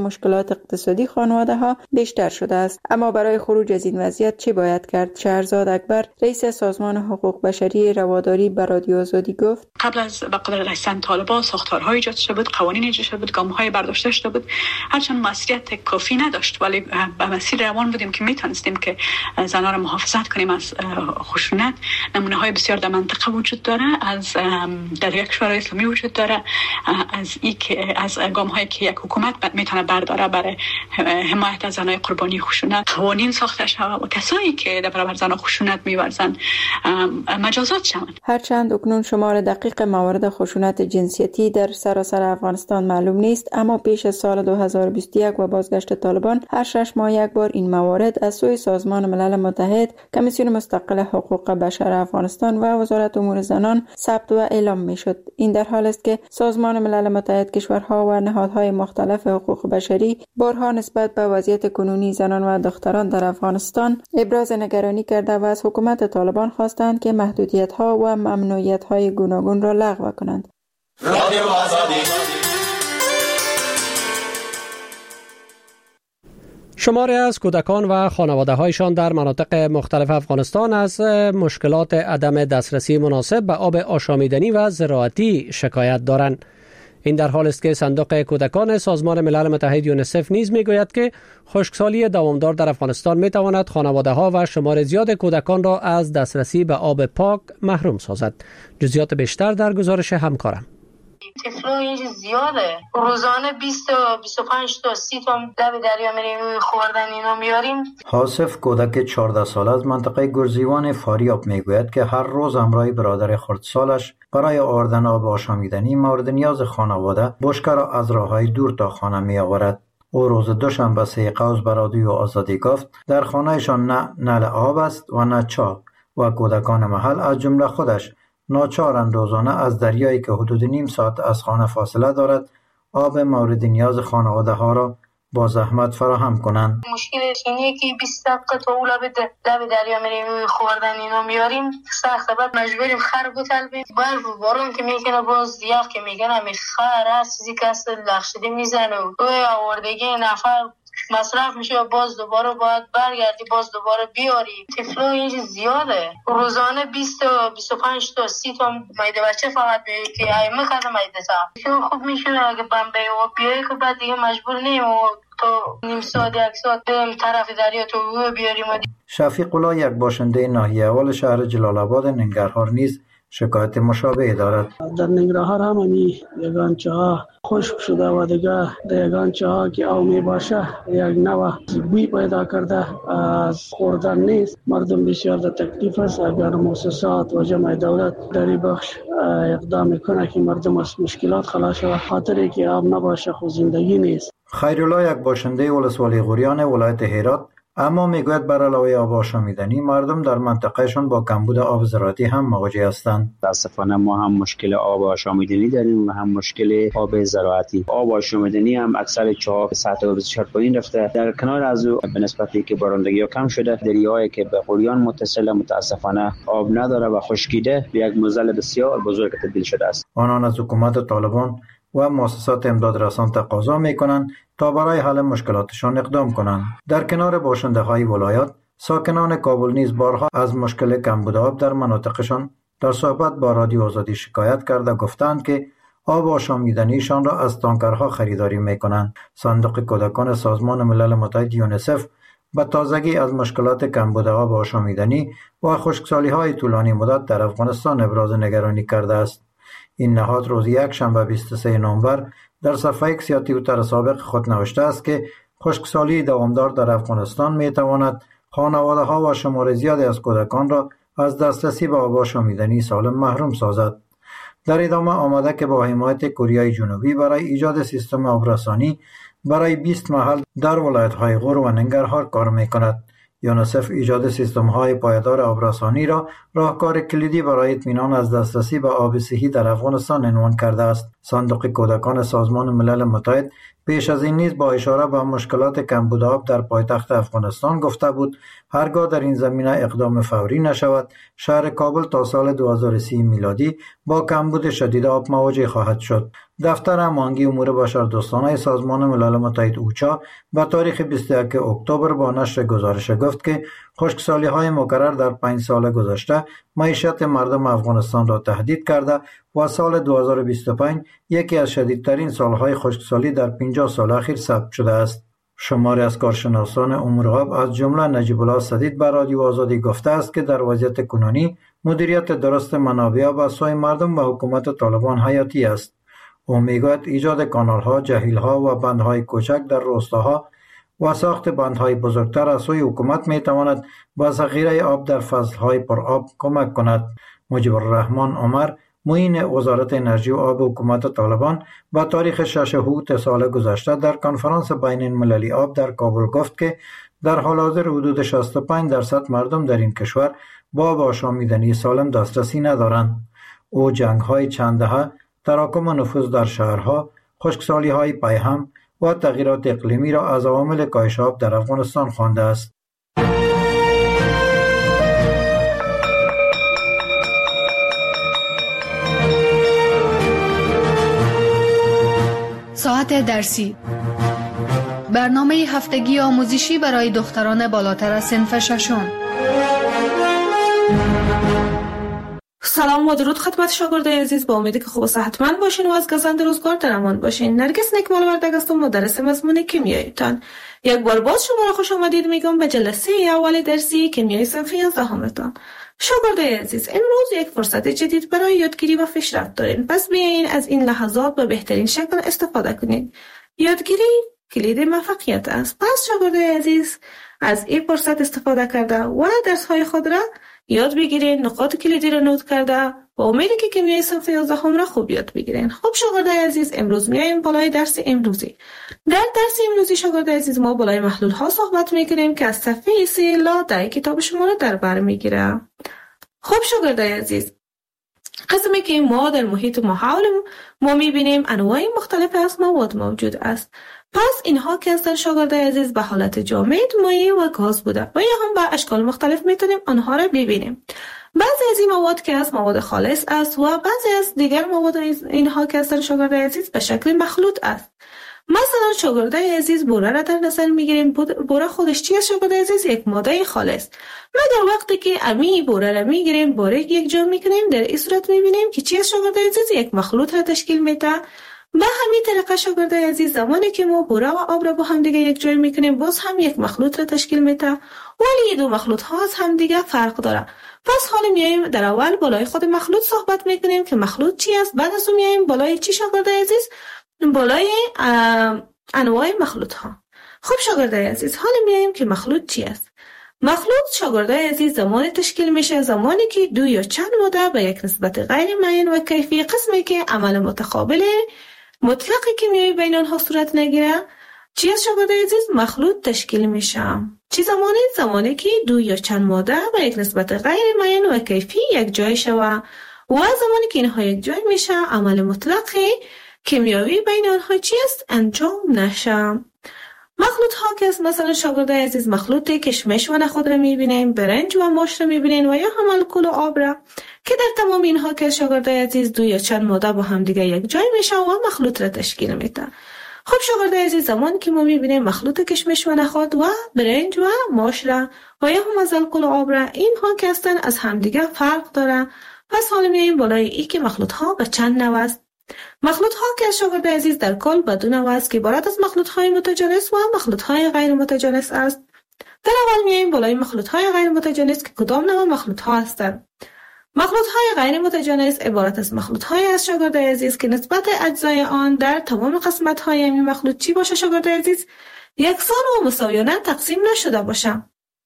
مشکلات اقتصادی خانواده ها بیشتر شده است. اما برای خروج از این وضعیت چه باید کرد؟ شهرزاد اکبر، رئیس سازمان حقوق بشری رواداری به رادیو آزادی گفت: قبل از به قدرت رسیدن طالبان ساختارهای ایجاد شده بود، قوانین ایجاد شده بود، گام‌های برداشته شده بود. هرچند مسئولیت کافی نداشت ولی به مسیر روان بودیم که میتونستیم که زنان را محافظت کنیم از خشونت. نمونه‌های بسیار در منطقه وجود داره، از در یک کشور اسلامی وجود داره، از گام‌هایی که یک حکومت میتونه برداره برای حمایت از زنان قربانی خشونت. قوانین ساخته شود و کسایی که در برابر زنان خشونت می‌ورزند مجازات شوند. هرچند اکنون شمار دقیق موارد خشونت جنسیتی در سراسر افغانستان معلوم نیست، اما پیش از سال 2021 و بازگشت طالبان هر 6 ماه یک بار این موارد از سوی سازمان ملل متحد، کمیسیون مستقل حقوق بشر افغانستان و وزارت امور زنان ثبت و اعلام میشد. این در حال است که سازمان ملل متحد، کشورها و نهادهای مختلف حقوق بشری بارها نسبت به وضعیت کنونی زنان و دختران در افغانستان ابراز نگرانی کرده و از حکومت طالبان خواستند که محدودیت‌ها و ممنوعیت‌های گوناگون را لغو کنند. رادیو آزادی. شماری از کودکان و خانواده‌هایشان در مناطق مختلف افغانستان از مشکلات عدم دسترسی مناسب به آب آشامیدنی و زراعتی شکایت دارند. این در حال است که صندوق کودکان سازمان ملل متحد یونیسف نیز میگوید که خشکسالی دوامدار در افغانستان میتواند خانواده‌ها و شمار زیاد کودکان را از دسترسی به آب پاک محروم سازد. جزئیات بیشتر در گزارش همکارم. طفلا اینجا زیاده، روزانه 20 تا 25 تا 30 تا لب دریا میریم خوردن اینا میاریم. حاسف کودک 14 ساله از منطقه گرزیوان فاریاب میگوید که هر روز همراه برادر خردسالش برای آوردن آب آشامیدنی مورد نیاز خانواده بشکه را از راههای دور تا خانه می آورد. او روز دوشنبه 3 قوس به رادیو آزادی گفت در خانهشان نه نل آب است و نه چاه و کودکان محل از جمله خودش ناچارند روزانه از دریایی که حدود نیم ساعت از خانه فاصله دارد آب مورد نیاز خانواده ها را با زحمت فراهم کنند. مشکلش اینه که 20 دقیقه تا لب دریا میریم خوردن اینا میاریم سخته، بعد مجبوریم خر بطلبیم. برف و بارون که میکنه باز یخ که میکنه خر هست چیزی که است لخشده میزنه و آوردگی نفر مصرف میشه و باز دوباره باید برگردی باز دوباره بیاری. طفلا اینجا زیاده، روزانه 20 تا 25 تا 30 تا میده بچه فقط که ایمه خده میده تا خوب میشونه اگه بمبه و بیایی که بعد دیگه مجبور نیم و تا نیم ساعت یک ساعت بریم طرف دریا تو بیاریم. شفیق الله، یک باشنده ناحیه اول شهر جلال آباد ننگرهار نیز شکایت مشابه دارد. در ننگرهار هم یگان چاه خشک شده و دیگه در یگان چاه که آب می باشه یک نوع بوی پیدا کرده، از خوردن نیست. مردم بسیار در تکلیف است. اگر مؤسسات و جمع دولت در این بخش اقدام میکنه که مردم از مشکلات خلاص شود، خاطری که آب نباشه خود زندگی نیست. خیرالله، یک باشنده ولسوالی غوریان ولایت هرات، اما میگوید بر علاوه آب آشامیدنی مردم در منطقهشون با کمبود آب زراعتی هم مواجه هستند. متاسفانه ما هم مشکل آب آشامیدنی داریم و هم مشکل آب زراعتی. آب آشامیدنی هم اکثر چاه سطح آب بسیار پایین رفته. در کنار از او به نسبتی که بارندگی ها کم شده، دریایی که به غوریان متصل متاسفانه آب نداره و خشکیده به یک معضل بسیار بزرگ تبدیل شده است. آنان از حکومت طالبان و مؤسسات امدادرسان تقاضا میکنند تا برای حل مشکلاتشان اقدام کنند. در کنار باشنده های ولایات، ساکنان کابل نیز بارها از مشکل کمبود آب در مناطقشان در صحبت با رادیو آزادی شکایت کرده گفتند که آب آشامیدنیشان را از تانکرها خریداری میکنند. صندوق کودکان سازمان ملل متحد یونیسف به تازگی از مشکلات کمبود آب آشامیدنی و خشکسالی های طولانی مدت در افغانستان ابراز نگرانی کرده است. این نهاد روز یکشنبه 23 نوامبر در صفحه ایکس یا توییتر سابق خود نوشته است که خشکسالی دوامدار در افغانستان میتواند خانواده‌ها و شمار زیادی از کودکان را از دسترسی به آب آشامیدنی سالم محروم سازد. در ادامه آمده که با حمایت کره جنوبی برای ایجاد سیستم آبرسانی برای 20 محل در ولایت‌های غور و ننگرهار کار می‌کند. یونیسف ایجاد سیستم‌های پایدار آبرسانی را راهکار کلیدی برای اطمینان از دسترسی به آب صحی در افغانستان عنوان کرده است. صندوق کودکان سازمان ملل متحد پیش از این نیز با اشاره به مشکلات کمبود آب در پایتخت افغانستان گفته بود هرگاه در این زمینه اقدام فوری نشود شهر کابل تا سال 2030 میلادی با کمبود شدید آب مواجه خواهد شد. دفتر هماهنگی امور بشردوستانه سازمان ملل متحد اوچا به تاریخ 21 اکتبر با نشر گزارش گفت که خشکسالی‌های مکرر در 5 سال گذشته معیشت مردم افغانستان را تهدید کرده و سال 2025 یکی از شدیدترین سالهای خشکسالی در 50 سال اخیر ثبت شده است. شماری از کارشناسان امور آب از جمله نجیب الله سدید به رادیو آزادی گفته است که در وضعیت کنونی مدیریت درست منابع آب از سوی مردم و حکومت طالبان حیاتی است. او میگوید ایجاد کانال‌ها، جهیل‌ها و بندهای کوچک در روستاها و ساخت بندهای بزرگتر از سوی حکومت میتواند به ذخیره آب در فصلهای پر آب کمک کند. مجیب الرحمن عمر معین وزارت انرژی و آب حکومت طالبان با تاریخ 6 اوت سال گذشته در کنفرانس بین المللی آب در کابل گفت که در حال حاضر حدود 65% مردم در این کشور با آب آشامیدنی سالم دسترسی ندارند. او جنگ‌های چند دهه، تراکم نفوذ در شهرها، خشکسالی‌های پیهم و تغییرات اقلیمی را از عوامل کاهش آب در افغانستان خوانده است. ساعت درسی، برنامه هفتگی آموزشی برای دختران بالاتر از صنف ششم. سلام و درود خدمت شاگردای عزیز، با امیدی که خوب و صحتمند باشین و از گزند روزگار در امان باشین. نرگس نکمال وردگ هستم، مدرس مضمون کیمیایتان. یک بار باز شما را خوش آمدید میگم به جلسه اول درسی کیمیای صنف 11 شاگردای عزیز، امروز یک فرصت جدید برای یادگیری و پیشرفت دارین، پس بیاین از این لحظات به بهترین شکل استفاده کنید. یادگیری کلید موفقیت است. پس شاگردای عزیز، از این فرصت استفاده کرده و درس‌های خود را یاد بگیرین، نقاط کلیدی را نوت کرده و امیدی که کیمیای صنف 11 را خوب یاد بگیرین. خب شاگردای عزیز، امروز میایم بالای درس امروزی. در درس امروزی شاگردای عزیز ما بالای محلول ها صحبت میکنیم که از صفحه 3 در کتاب شما را در بر میگیره. خب شاگردای عزیز، قسمی که ما در محیط محول ما میبینیم انواع مختلف از مواد موجود است. پس اینها که هستن شاگردای عزیز به حالت جامد، مایع و گاز بوده و یا هم به اشکال مختلف میتونیم آنها را ببینیم. بعضی از این مواد که از مواد خالص است و بعضی از دیگر مواد اینها که هستن شاگردای عزیز به شکل مخلوط است. مثلا شاگردای عزیز بوره را در نظر میگیریم. بوره خودش چی است شاگردای عزیز؟ یک ماده خالص. ما در وقتی که امی بوره را میگیریم، بوره یک جا میکنیم، در این صورت میبینیم که چی است شاگردای عزیز؟ یک مخلوط را تشکیل میده. به همین طریقه شاگردای عزیز، زمانی که ما بوره و آب را با هم دیگه یک جای میکنیم، باز هم یک مخلوط را تشکیل میده، ولی دو مخلوط ها از هم دیگه فرق داره. پس حالا میایم در اول بالای خود مخلوط صحبت میکنیم که مخلوط چی است، بعد از اون میایم بالای چی شاگردای عزیز؟ بالای انواع مخلوط ها. خب شاگردای عزیز، حالا میایم که مخلوط چی است. مخلوط شاگردای عزیز زمانی تشکیل میشه زمانی که دو یا چند ماده به یک نسبت غیر معین و کیفی، قسمی که عمل متقابل مطلق کیمیایی بین آنها صورت نگیره، چی از شاگردای عزیز؟ مخلوط تشکیل میشه. چی زمانی که دو یا چند ماده به یک نسبت غیر معین و کیفی یک جای شوه و زمانی که اینها یک جای میشه عمل مطلق کیمیایی بین آنها چی است؟ انجام نشه. مخلوط ها که است مثلا شاگردای عزیز مخلوط کشمش و نخود را میبینیم، برنج و ماش را میبینیم و یا هم الکل و آب را که در تمام اینها که شاگردای عزیز دو یا چند ماده با هم دیگه یک جای میشه و مخلوط را تشکیل میده. خب شاگردای عزیز، زمانی که ما میبینیم مخلوط کشمش و نخود و برنج و ماش را و یا هم از الکل و آب را، اینها که هستن از هم دیگه فرق داره. پس حالا میایم بالای ای که مخلوط ها به چند نوع است. مخلوط ها که شاگردای عزیز در کل به دو نوع است که عبارت از مخلوط های متجانس و مخلوط های غیر متجانس است. در اول میایم بالای مخلوط های غیر متجانس که کدام نوع مخلوط ها هستند. مخلوط های غیر متجانس عبارت از مخلوط های از شاگردای عزیز که نسبت اجزای آن در تمام قسمت های این مخلوط چی باشه شاگردای عزیز؟ یکسان و مساویانه تقسیم نشده باشه.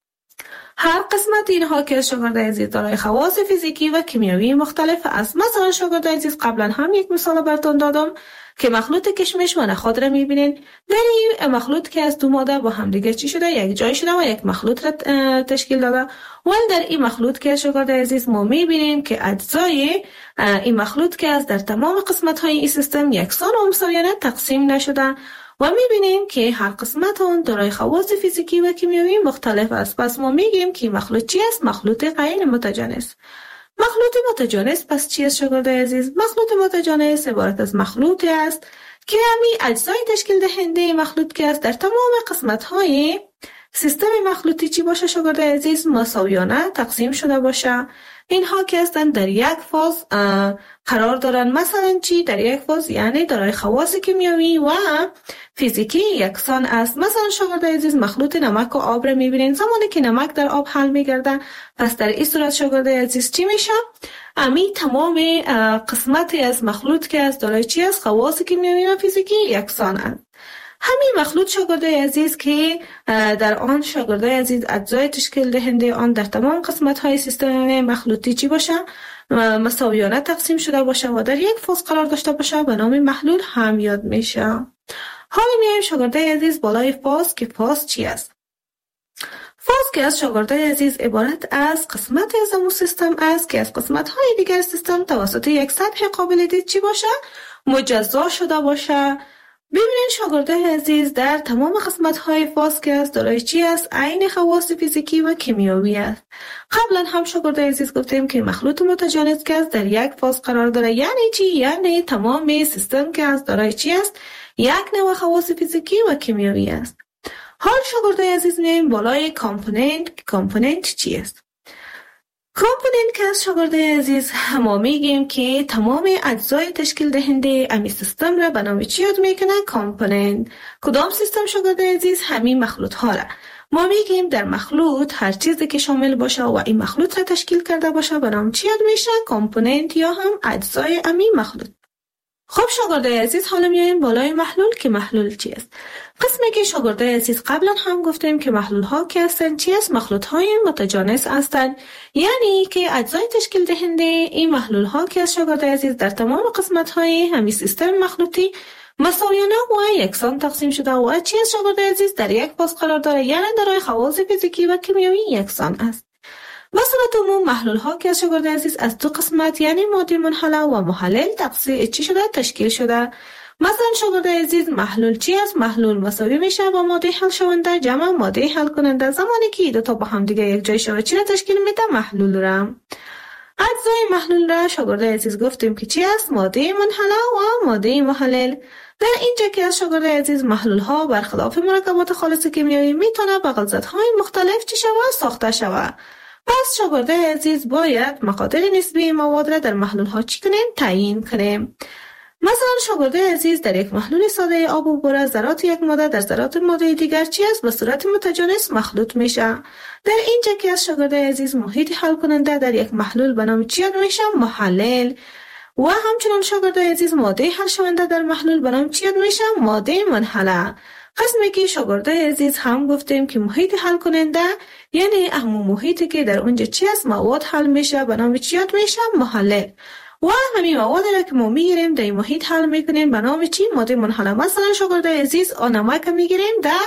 هر قسمت اینها که شاگردای عزیز دارای خواص فیزیکی و کیمیایی مختلف است. مثلا شاگردای عزیز قبلا هم یک مثال براتون دادم که مخلوط کشمش و نخود را میبینین. در این مخلوط که از دو ماده با هم دیگه چی شده؟ یک جای شده و یک مخلوط را تشکیل داده. ولی در این مخلوط که شاگردای عزیز ما میبینیم که اجزای این مخلوط که از در تمام قسمت های این سیستم یکسان و مساویانه تقسیم نشده و میبینیم که هر قسمت اون دارای خواص فیزیکی و کیمیایی مختلف است. پس ما میگیم که مخلوط چی است؟ مخلوط غیر متجانس. مخلوط متجانس پس چی است شاگردای عزیز؟ مخلوط متجانس عبارت از مخلوطی است که همین اجزای تشکیل دهنده مخلوط که است در تمام قسمت‌های سیستم مخلوطی چی باشه شاگردای عزیز؟ مساویانه تقسیم شده باشه. اینها که هستند در یک فاز قرار دارن. مثلا چی؟ در یک فاز یعنی دارای خواص کیمیایی و فیزیکی یکسان است. مثلا شاگردای عزیز مخلوط نمک و آب را میبینین. زمانی که نمک در آب حل میگرده، پس در این صورت شاگردای عزیز چی میشه؟ امی تمام قسمتی از مخلوط که از دارای چی است؟ خواص کیمیایی و فیزیکی یکسان است. همین مخلوط شاگردای عزیز که در آن شاگردای عزیز اجزای تشکیل دهنده آن در تمام قسمت‌های سیستم مخلوطی چی باشه؟ مساویانه تقسیم شده باشه و در یک فاز قرار داشته باشه به نام محلول هم یاد میشه. حالا میایم شاگردای عزیز بالای فاز که فاز چی است؟ فاز که از شاگردای عزیز عبارت از قسمت از امو سیستم است که از قسمت‌های دیگر سیستم توسط یک سطح قابل دید چی باشه؟ مجزا شده باشه. ببینید شاگردای عزیز در تمام قسمت‌های فاز که است دارای چی است؟ عین خواص فیزیکی و کیمیایی است. قبلا هم شاگردای عزیز گفتیم که مخلوط متجانس که است در یک فاز قرار داره. یعنی چی؟ یعنی تمام سیستم که است دارای چی است؟ یک نوع خواص فیزیکی و کیمیایی است. حال شاگردای عزیز میایم بالای کامپوننت چی است؟ کامپوننت که از شاگردای عزیز ما میگیم که تمام اجزای تشکیل دهنده امی سیستم را به نام چی یاد میکنه؟ کامپوننت. کدام سیستم شاگردای عزیز؟ همین مخلوط ها را. ما میگیم در مخلوط هر چیزی که شامل باشه و این مخلوط را تشکیل کرده باشه به نام چی یاد میشه؟ کامپوننت یا هم اجزای امی مخلوط. خب شاگردای عزیز حالا میایم بالای محلول که محلول چی است؟ قسمی که شاگردای عزیز قبلا هم گفتیم که محلول ها که هستند چی است؟ مخلوط های متجانس هستند. یعنی که اجزای تشکیل دهنده این محلول ها که از شاگردای عزیز در تمام قسمت های همین سیستم مخلوطی مساویانه و یکسان تقسیم شده و چی است شاگردای عزیز در یک فاز قرار داره. یعنی دارای خواص فیزیکی و کیمیایی یکسان است. به صورت عموم محلول ها که از شاگردای عزیز از دو قسمت یعنی ماده منحله و محلل تشکیل شده. مثلا شاگردای عزیز محلول چی است؟ محلول مساوی میشه با ماده حل شونده جمع ماده حل کننده. زمانی که دو تا با هم دیگه یک جای شود چی را تشکیل میده؟ محلول را. اجزای محلول را شاگردای عزیز گفتیم که چی است؟ ماده منحله و ماده محلل. در اینجا که از شاگردای عزیز محلول ها برخلاف مرکبات خالص کیمیایی میتونه با غلظت‌های مختلف چی شود؟ ساخته شود. پس شاگردای عزیز باید مقادیر نسبی مواد را در محلول ها چی کنیم؟ تعیین کنیم. مثلا شاگردای عزیز در یک محلول ساده آب و بوره ذرات یک ماده در ذرات ماده دیگر چی است؟ به صورت متجانس مخلوط میشه. در اینجا که از شاگردای عزیز محیط حل کننده در یک محلول به نام چی یاد میشه؟ محلل. و همچنان شاگردای عزیز ماده حل شونده در محلول به نام چی یاد میشه؟ ماده منحله. قسمی که شاگردای عزیز هم گفتیم که محیط حل کننده یعنی همون محیطی که در اونجا چی است؟ مواد حل میشه به نام چی یاد میشه؟ محلل. و همین موادی را که ما میگیریم در این محیط حل میکنیم به نام چی؟ ماده منحله. مثلا شاگردای عزیز نمک میگیریم در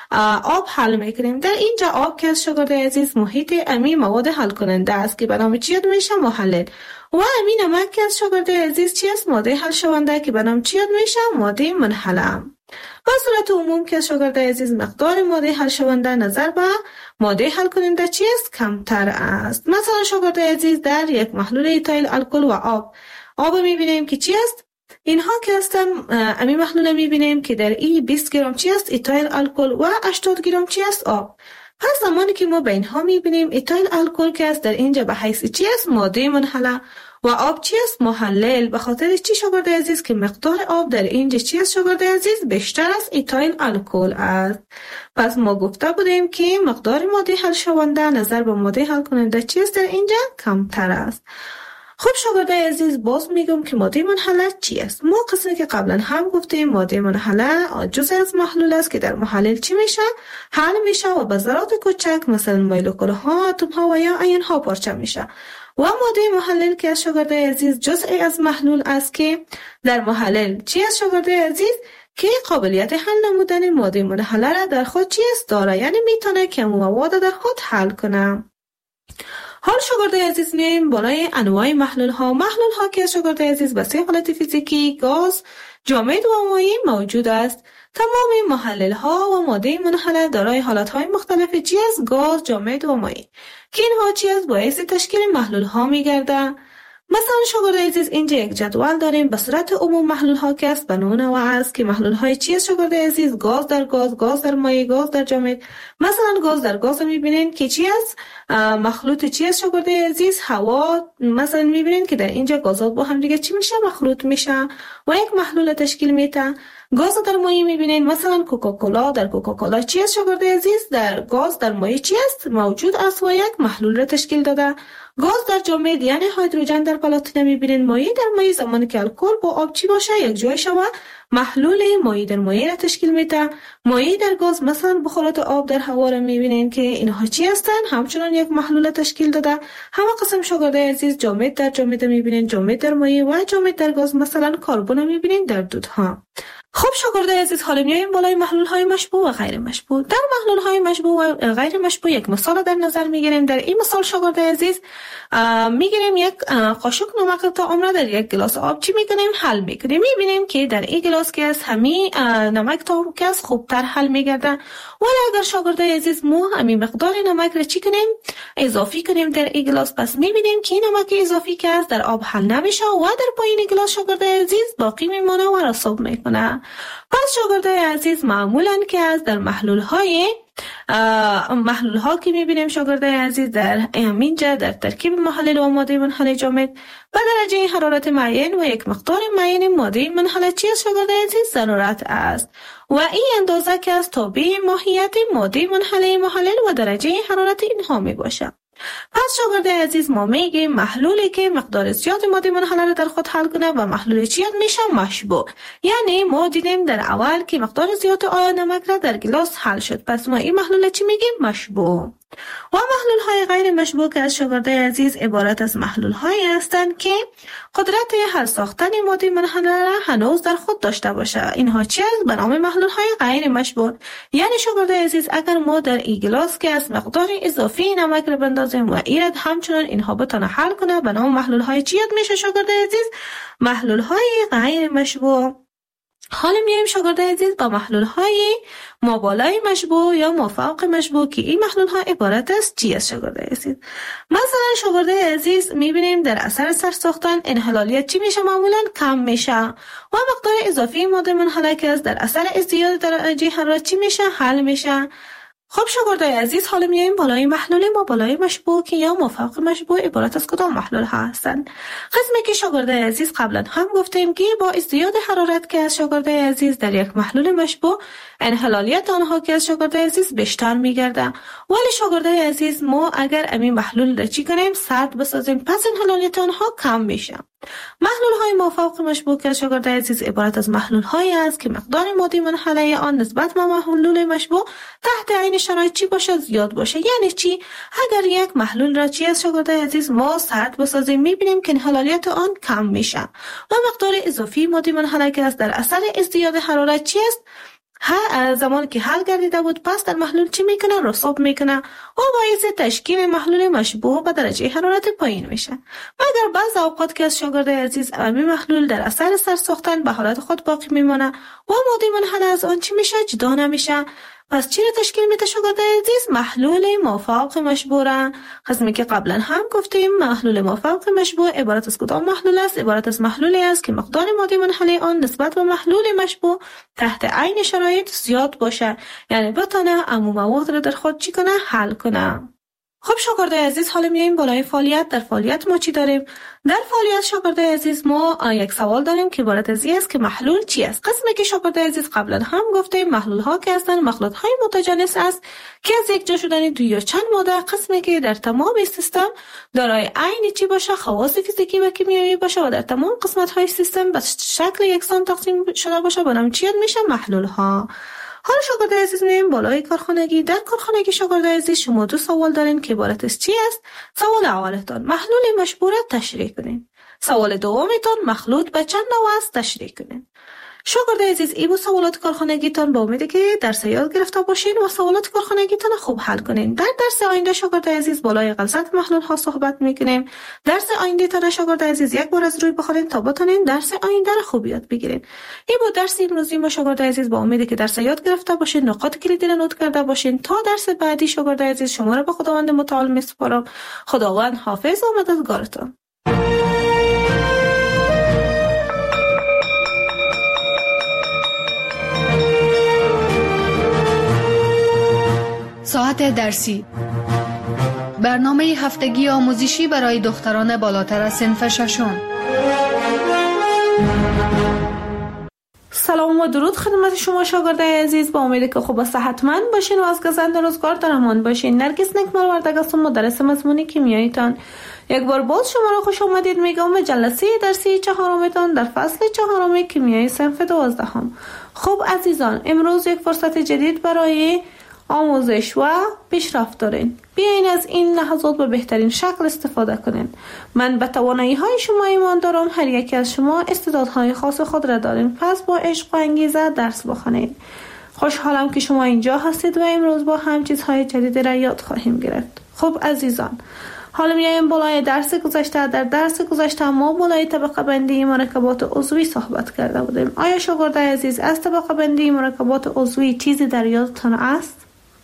آب حل میکنیم. در اینجا آب که از شاگردای عزیز محیط امی مواد حل کننده است که به نام چی یاد میشه؟ محلل. و همین نمک که از شاگردای عزیز چی است؟ ماده حل شونده که به نام چی یاد میشه؟ ماده منحله. به صورت عموم که شاگردای عزیز مقدار ماده حل شونده نظر به ماده حل کننده چی است؟ کمتر است. مثلا شاگردای عزیز در یک محلول ایتایل الکل و آب میبینیم که چی است؟ اینها که هستن امی محلول میبینیم که در این 20 گرم چی است؟ ایتایل الکل و 80 گرم چی است؟ آب. پس زمانی که ما به اینها میبینیم ایتایل الکل که است در اینجا به حیث چی است؟ ماده منحله و آب چی است؟ محلل. به خاطر چی شاگردای عزیز که مقدار آب در اینجا چی است شاگردای عزیز؟ بیشتر از ایتایل الکل است. پس ما گفته بودیم که مقدار ماده حل شونده نظر به ماده حل کننده چی است در اینجا؟ کمتر است. خب شاگردای عزیز باز میگم که ماده منحله چی است؟ ما قسمی که قبلا هم گفتیم ماده منحله جزء از محلول است که در محلل چی میشه؟ حل میشه و به ذرات کوچک مثلا مولکول ها، اتم ها و یا آیون ها پارچه میشه. و ماده محلل که از شاگردای عزیز جزئی از محلول است که در محلل چی از شاگردای عزیز که قابلیت حل نمودن ماده منحله را در خود چی است داره، یعنی میتونه که مواد در خود حل کنه. حال شاگرده عزیز میایم بالای انواع محلول ها که شاگرده عزیز به 3 حالت فیزیکی گاز، جامد و مایع موجود است. تمام محلل ها و ماده منحله دارای حالت های مختلف چی از گاز، جامد و مایع که اینها چی از باعث تشکیل محلول ها میگرده. مثلا شاگرده عزیز اینجا یک جدول داریم به صورت عموم محلول ها که است به نوع است که محلول های چی است شاگرده عزیز؟ گاز در گاز، گاز در مایع، گاز در جامد. مثلا گاز در گاز میبینین که چی است؟ مخلوط چی است شاگرده عزیز؟ هوا. مثلا میبینین که در اینجا گازات با هم دیگه چی میشه؟ مخلوط میشه و یک محلول تشکیل میده. گاز در مایع میبینین مثلا کوکاکولا، در کوکاکولا چی است شاگرده عزیز؟ در گاز در مایع چی است؟ موجود است و یک محلول را تشکیل داده. گاز در جامد یعنی هیدروژن در پلاتینه میبینین. مایع در مایع زمانی که الکل با آب چی باشه یک جای شوه محلول مایع در مایع را تشکیل میده. مایع در گاز مثلا بخارات آب در هوا را میبینین که اینها چی هستن؟ همچنان یک محلول تشکیل داده. همه قسم شاگرده عزیز جامد در جامد میبینین، جامد در مایع و جامد در گاز مثلا کربن میبینین در دودها. خب شاگرده عزیز حالا میایم بالای محلول های مشبوع و غیر مشبوع. در محلول های مشبوع و غیر مشبوع یک مثال در نظر میگیریم. در این مثال شاگرده عزیز میگیریم یک قاشق نمک طعام را در یک گلاس آب چی میکنیم؟ حل میکنیم. میبینیم که در این گلاس که از همین نمک طعام که از خوبتر حل میگرده. ولی اگر شاگرده عزیز ما همین مقدار نمک را چی کنیم؟ اضافی کنیم در این گلاس، پس میبینیم که نمک اضافی که از در آب حل نمیشه و در پایین گلاس شاگرده عزیز باقی میمونه و رسوب میکنه. پس شاگرده عزیز معمولاً که از در محلول ها که میبینیم شاگرده عزیز در اینجا در ترکیب محلل و ماده منحله جامد به درجه حرارت معین و یک مقدار معین ماده منحله چی است شاگرده عزیز؟ ضرورت است و این اندازه که از تابع ماهیت ماده منحله محلل و درجه حرارت اینها می باشه. پس شاگرده عزیز ما میگیم محلولی که مقدار زیاد ماده منحله را در خود حل کنه و محلول چی میشه؟ مشبوع. یعنی ما دیدیم در اول که مقدار زیاد نمک را در گلاس حل شد، پس ما این محلول چی میگیم؟ مشبوع. و محلول های غیر مشبوع که از شاگرده عزیز عبارت از محلول هایی هستند که قدرت حل ساختن ماده منحله را هنوز در خود داشته باشه. اینها چی است؟ به نام محلول های غیر مشبوع. یعنی شاگرده عزیز اگر ما در این گلاس که از مقدار اضافی نمک را بندازیم و ایراد همچنان اینها بتونه حل کنه، به نام محلول های چی میشه شاگرده عزیز؟ محلول های غیر مشبوع. حالا میایم شاگرده عزیز با محلول های مابالای مشبوع یا مافوق مشبوع که این محلول ها عبارت است چی است شاگرده عزیز؟ مثلا شاگرده عزیز میبینیم در اثر سرساختن انحلالیت چی میشه؟ معمولا کم میشه و مقدار اضافی ماده منحله که از در اثر ازدیاد درجه حرارت چی میشه؟ حل میشه. خب شاگرده عزیز حالا میایم بالای محلول مابالای مشبوع که یا مافوق مشبوع عبارت از کدام محلول ها هستند؟ قسمی که شاگرده عزیز قبلا هم گفتیم که با ازدیاد حرارت که از شاگرده عزیز در یک محلول مشبوع انحلالیت آنها که از شاگرده عزیز بیشتر میگرده. ولی شاگرده عزیز ما اگر این محلول را چی کنیم؟ سرد بسازیم، پس انحلالیت آنها کم میشه. محلول های مافوق مشبوع که شاگرده عزیز عبارت از محلول هایی است که مقدار ماده منحله آن نسبت به محلول مشبوع تحت عین شرایط چی باشه؟ زیاد باشه. یعنی چی؟ اگر یک محلول را چی از شاگرده عزیز ما سرد بسازیم میبینیم که انحلالیت آن کم میشه و مقدار اضافی ماده منحله که از در اثر ازدیاد حرارت چی است؟ زمانی که حل گردیده بود پس در محلول چی میکنه؟ رسوب میکنه و باعث تشکیل محلول مشبوع به درجه حرارت پایین میشه. مگر بعض اوقات که از شاگرده عزیز این محلول در اثر سرساختن به حالت خود باقی میمونه و ماده منحله از آن چی میشه؟ جدا نمیشه. پس چی را تشکیل میده شاگرده عزیز؟ محلول مافوق مشبوع. قسمی که قبلا هم گفتیم محلول مافوق مشبوع عبارت از کدام محلول است؟ عبارت از محلولی است که مقدار ماده منحله آن نسبت به محلول مشبوع تحت عین شرایط زیاد باشه، یعنی بتونه عموم مواد را در خود چی کنه؟ حل کنه. خب شاگرده عزیز حالا میایم بالای فعالیت. در فعالیت ما چی داریم؟ در فعالیت شاگرده عزیز ما یک سوال داریم که عبارت از این است که محلول چی است؟ قسمی که شاگرده عزیز قبلا هم گفتیم محلول ها که هستند مخلوط های متجانس است که از یک جا شدن دو یا چند ماده، قسمی که در تمام سیستم دارای عین چی باشه؟ خواص فیزیکی و کیمیایی باشه و در تمام قسمت های سیستم به شکل یکسان تقسیم شده باشه، به نام چی میشه؟ محلول ها. حالا شاگرده عزیز میایم بالای کارخانگی. در کارخانگی شاگرده عزیز شما دو سوال دارین که عبارت از چی است؟ سوال اولتان محلول مشبوع را تشریح کنین. سوال دومتان مخلوط به چند نوع است؟ تشریح کنین. شاگرد عزیز، ای بود سوالات کارخانگیتان. با امیدی که درس یاد گرفته باشین و سوالات کارخانگیتان خوب حل کنین. در درس آینده شاگرد عزیز بالای غلظت محلول ها صحبت میکنیم. درس آینده تان شاگرد عزیز یک بار از روی بخورین تا بتونین درس آینده را خوب یاد بگیرین. ای بود درس امروزی ما شاگرد عزیز. با امیدی که درس یاد گرفته باشین، نقاط کلیدی را نوت کرده باشین. تا درس بعدی شاگرد عزیز شما را به خداوند متعال میسپارم. خداوند حافظ و مددگارتان. ساعت درسی، برنامه هفتگی آموزشی برای دختران بالاتر از صنف ششم. سلام و درود خدمت شما شاگرد عزیز. با امیدی که خوب و صحتمند باشین و از گزند روزگار در امان باشین. نرگس نکمالوردگ هستم، مدرس مضمون کیمیاییتان. یک بار باز شما را خوش آمدید میگم به جلسه درسی چهارمتان در فصل چهارم کیمیای صنف 12. خب عزیزان، امروز یک فرصت جدید برای آموزش و پیشرفت دارین. بیاین از این لحظات به بهترین شکل استفاده کنین. من به توانایی های شما ایمان دارم. هر یکی از شما استعدادهای خاص خود را دارین. پس با عشق و انگیزه درس بخونید. خوشحالم که شما اینجا هستید و امروز با هم چیزهای جدید را یاد خواهیم گرفت. خب عزیزان، حالا میایم بالای درس گذشته. در درس گذشته ما بالای طبقه بندی مرکبات عضوی صحبت کرده بودیم. آیا شاگرد عزیز از طبقه بندی مرکبات عضوی چیزی در یادتان است؟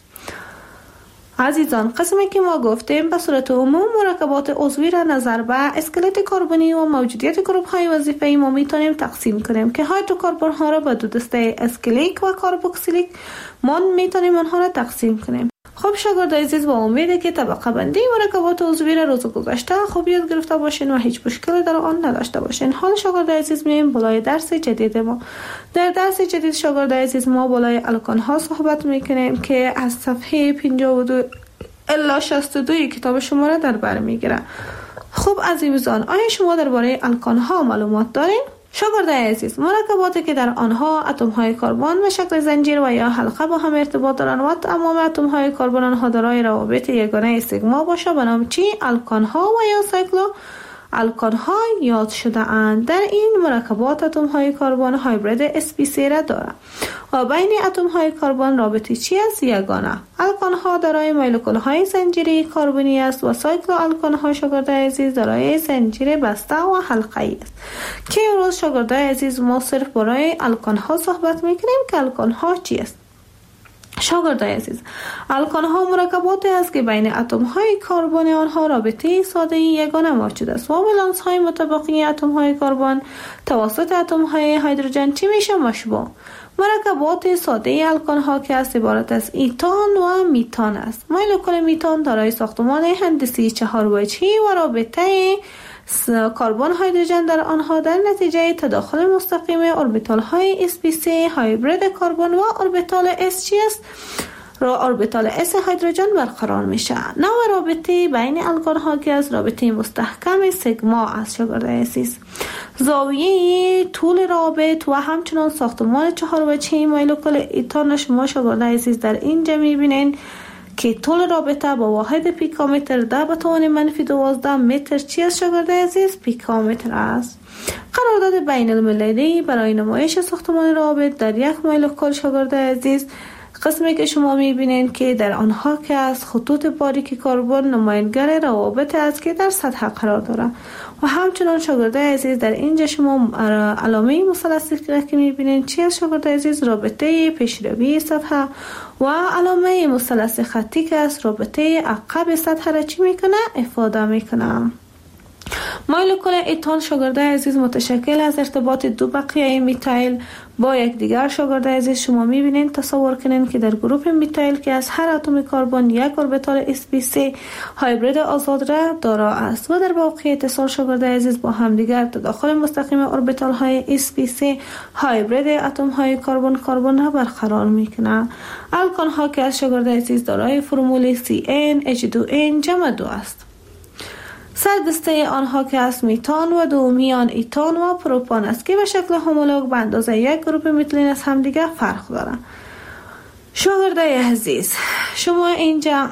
عزیزان، قسمی که ما گفتیم به صورت عموم مرکبات عضوی را نظر به اسکلت کربنی و موجودیت گروپ های وظیفه‌ای ما میتونیم تقسیم کنیم که هیدروکربن ها را به دو دسته اسکلیک و کاربوکسیلیک ما میتونیم آنها را تقسیم کنیم. خب شاگرد عزیز، با امیده که طبقه بندی مرکبات عضوی را روز گذشته خوب یاد گرفته باشین و هیچ مشکلی در آن نداشته باشین. حال شاگرد عزیز میایم بالای درس جدید ما. در درس جدید شاگرد عزیز ما بالای الکان ها صحبت میکنیم که از صفحه 52 الا 62 کتاب شما را در بر میگیره. خب عزیزان، آیا شما درباره الکان ها معلومات دارین؟ شاگرد عزیز، مرکباتی که در آنها اتم های کربن به شکل زنجیر و یا حلقه با هم ارتباط دارند و تمام اتم های کربن آنها دارای روابط یگانه سیگما باشه به نام چی؟ الکان ها و یا سایکلو الکان ها یاد شده اند. در این مرکبات اتم های کربن هایبرید sp3 را دارند و بین اتم های کربن رابطه چی است؟ یگانه. الکان ها دارای مولکول های زنجیری کربنی است و سایکلو الکان ها شاگرد عزیز دارای زنجیر بسته و حلقه‌ای است که امروز شاگرد عزیز ما صرف برای الکان ها صحبت میکنیم که الکان ها چی است. شاگرد عزیز، الکان ها مرکباتی است که بین اتم های کربن آنها رابطه ساده یگانه موجود است و ولانس های متبقی اتم های کربن توسط اتم های هیدروژن چی میشه؟ مشبوع. مرکبات ساده الکان ها که از عبارت از ایتان و میتان است. مولکول میتان دارای ساختمان هندسی 4 وجهی و رابطه کربن هیدروژن در آنها در نتیجه تداخل مستقیم اوربیتال های sp3 هایبرید کربن و اوربیتال s چی است؟ اوربیتال s هیدروژن برقرار میشه. نوع رابطه بین الکان ها که از رابطه مستحکم سیگما است. شاگرد عزیز، زاویه طول رابط و همچنان ساختمان 4 وجهی مولکول ایتان شما شاگرد عزیز در اینجا میبینین که طول رابطه با واحد پیکومتر 10⁻12 متر چی است شاگرد عزیز؟ پیکومتر است. قرارداد بین المللی برای نمایش ساختمان رابط در یک مولکول شاگرد عزیز قسمی که شما میبینین که در آنها که از خطوط باریک کربن نمایانگر روابط است که در سطح قرار دارد و همچنان شاگرد عزیز در اینجا شما علامه مثلثی که میبینین چی است شاگرد عزیز؟ رابطه پیشروی سطح و علامه مثلث خطی که از رابطه عقب سطح را چی میکنه؟ افاده میکنه. مولکول ایتان شاگرد عزیز متشکل از ارتباط دو بقیه میتایل با یکدیگر شاگرد عزیز شما میبینین. تصور کنین که در گروپ میتایل که از هر اتم کربن یک اوربیتال sp3 هایبرید آزاد را دارا است و در واقع اتصال شاگرد عزیز با همدیگر تداخل مستقیم اوربیتال های sp3 هایبرید اتم های کربن را برقرار میکنه. الکان ها که از شاگرد عزیز دارای فرمول CnH2n جمع 2 است. سردسته آنها که از میتان و دومیان ایتان و پروپان است که به شکل هومولوگ به اندازه یک گروپ میتلین از همدیگر فرق دارند. شاگرد عزیز شما اینجا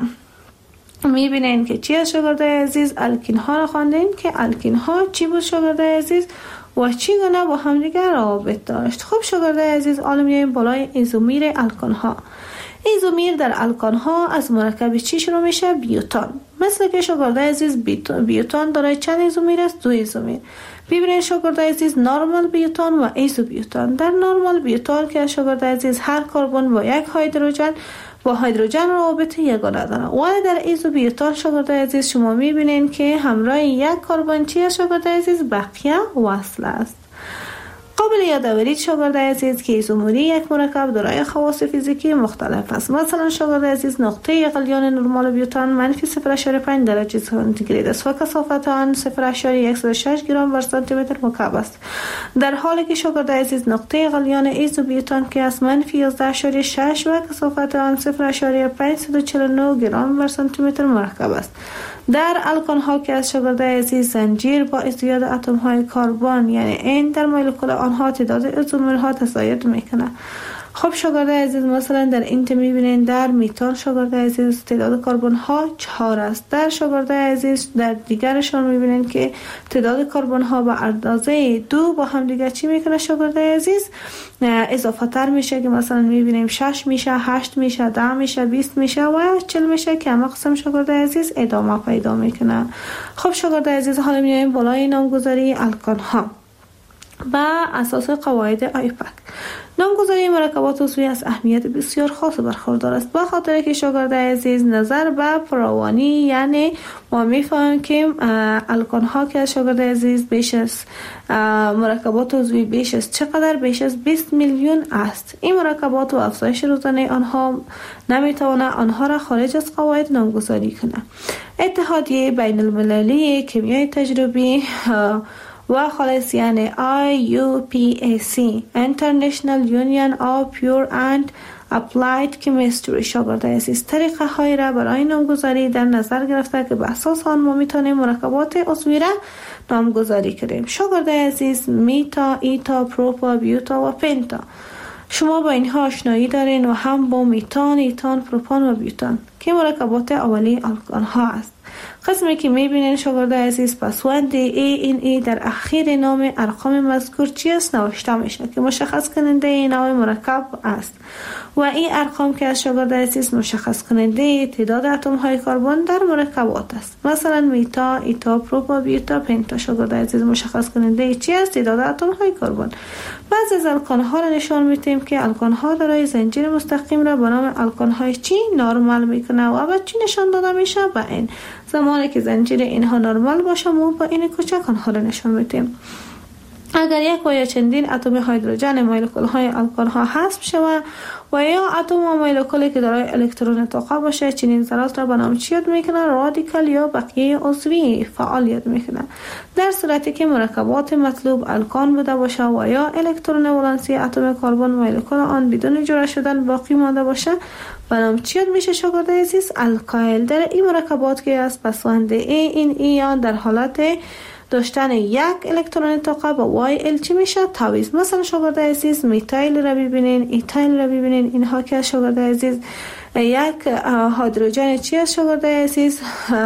میبینین که چی از شاگرد عزیز؟ الکین ها را خواندین که الکین ها چی بود شاگرد عزیز؟ و چگونه با همدیگر روابط داشت. خب شاگردای عزیز، حالا میایم بالای ایزومیر الکان ها. ایزومیر در الکان ها از مرکب چی شروع میشه؟ بیوتان. مثل که شاگردای عزیز بیوتان دارای چند ایزومیر است؟ 2 ایزومیر. ببینید شاگردای عزیز، نورمال بیوتان و ایزو بیوتان. در نورمال بیوتان که شاگردای عزیز هر کربن با یک هیدروژن روابط یگانه دارن، و در ایزو بیوتان شاگردای عزیز شما میبینید که همراه یک کربن چی است شاگردای عزیز؟ بقیه وصل است. قابل یادآورید شاگردای عزیز که ایزومری یک مرکب دارای خواص فیزیکی مختلف است. مثلا شاگردای عزیز، نقطه غلیان نرمال بیوتان منفی 0.5 درجه سانتیگراد است و کثافت آن 0.106 گرم بر سانتی متر مکعب است، در حالی که شاگردای عزیز نقطه غلیان ایزو بیوتان که است منفی 11.6 و کثافت آن 0.549 گرم بر سانتی متر مرکب است. در الکان ها که از شاگردای عزیز زنجیر با ازدیاد اتم های کربن یعنی این در مولکول آنها تعداد ایزومرها تزاید میکنه. خب شاگردای عزیز، مثلا در این میبینین در میتان شاگردای عزیز تعداد کربن ها 4 است. در شاگردای عزیز در دیگرشان میبینین که تعداد کربن ها به اندازه 2 با هم دیگر چی میکنه شاگردای عزیز؟ اضافه تر میشه که مثلا میبینیم 6 میشه، 8 میشه، 10 میشه، 20 میشه و 40 میشه که همه قسم شاگردای عزیز ادامه پیدا میکنه. خب شاگردای عزیز، حالا میایم بالای نامگذاری الکان ها با اساس قواعد آیپک. نامگذاری مرکبات عضوی از اهمیت بسیار خاص برخوردار است، به خاطر که شاگردای عزیز نظر به فراوانی، یعنی ما میفهمیم که الکان ها که شاگردای عزیز بیش از مرکبات عضوی بیش از چقدر؟ بیش از 20 میلیون است. این مرکبات و افزایش روزانه آنها نمیتواند آنها را خارج از قواعد نامگذاری کنه. اتحادیه بین المللی کیمیای تجربی و خالص یعنی IUPAC International Union of Pure and Applied Chemistry شاگردای عزیز طریقه های را برای نامگذاری در نظر گرفته که به اساس آن ما میتونیم مرکبات عضوی را نامگذاری کنیم. شاگردای عزیز، میتا، ایتا، پروپا، بیوتا و پنتا. شما با اینها آشنایی دارین و هم با میتان، ایتان، پروپان و بیوتان که مرکبات اولی الکان ها است. قسمی که میبینین شاگردای عزیز، پسوند ANA در اخیر نام ارقام مذکور چی است نوشته میشه که مشخص کننده نوع مرکب است و این ارقام که از شاگردای عزیز مشخص کننده تعداد اتم های کربن در مرکبات است. مثلا میتا، ایتا، پروپا، بیوتا، پنتا شاگردای عزیز مشخص کننده چی است؟ تعداد اتم های کربن. بعضی از الکان ها را نشان میدیم که الکان ها دارای زنجیر مستقیم را به نام الکان های چی نرمال میکنه و به چی نشان داده میشه؟ به این. زمانی که زنجیر اینها نرمال باشه ما با این کوچک آنها را نشان میدیم. اگر یک و یا چندین اتم هیدروژن مولکول های الکان ها حذف شود و یا اتم و مولکولی که دارای الکترون طاقه باشه، چنین ذرات را به نام چی یاد میکنه؟ رادیکال یا بقیه عضوی فعال یاد میکنه. در صورتی که مرکبات مطلوب الکان بوده باشه و یا الکترون ولانسی اتم کربن مولکول آن بدون جوړه شدن باقی مانده باشه، به نام چی یاد میشه شاگردای عزیز؟ الکایل. در این مرکبات که از پسوند ANA در حالت داشتن یک الکترون طاقه با وای چی میشه؟ تعویض. مثلا شاگردای عزیز، میتایل را ببینین، ایتایل را ببینین، اینها که از شاگردای عزیز یک هیدروژن چی از شاگردای عزیز؟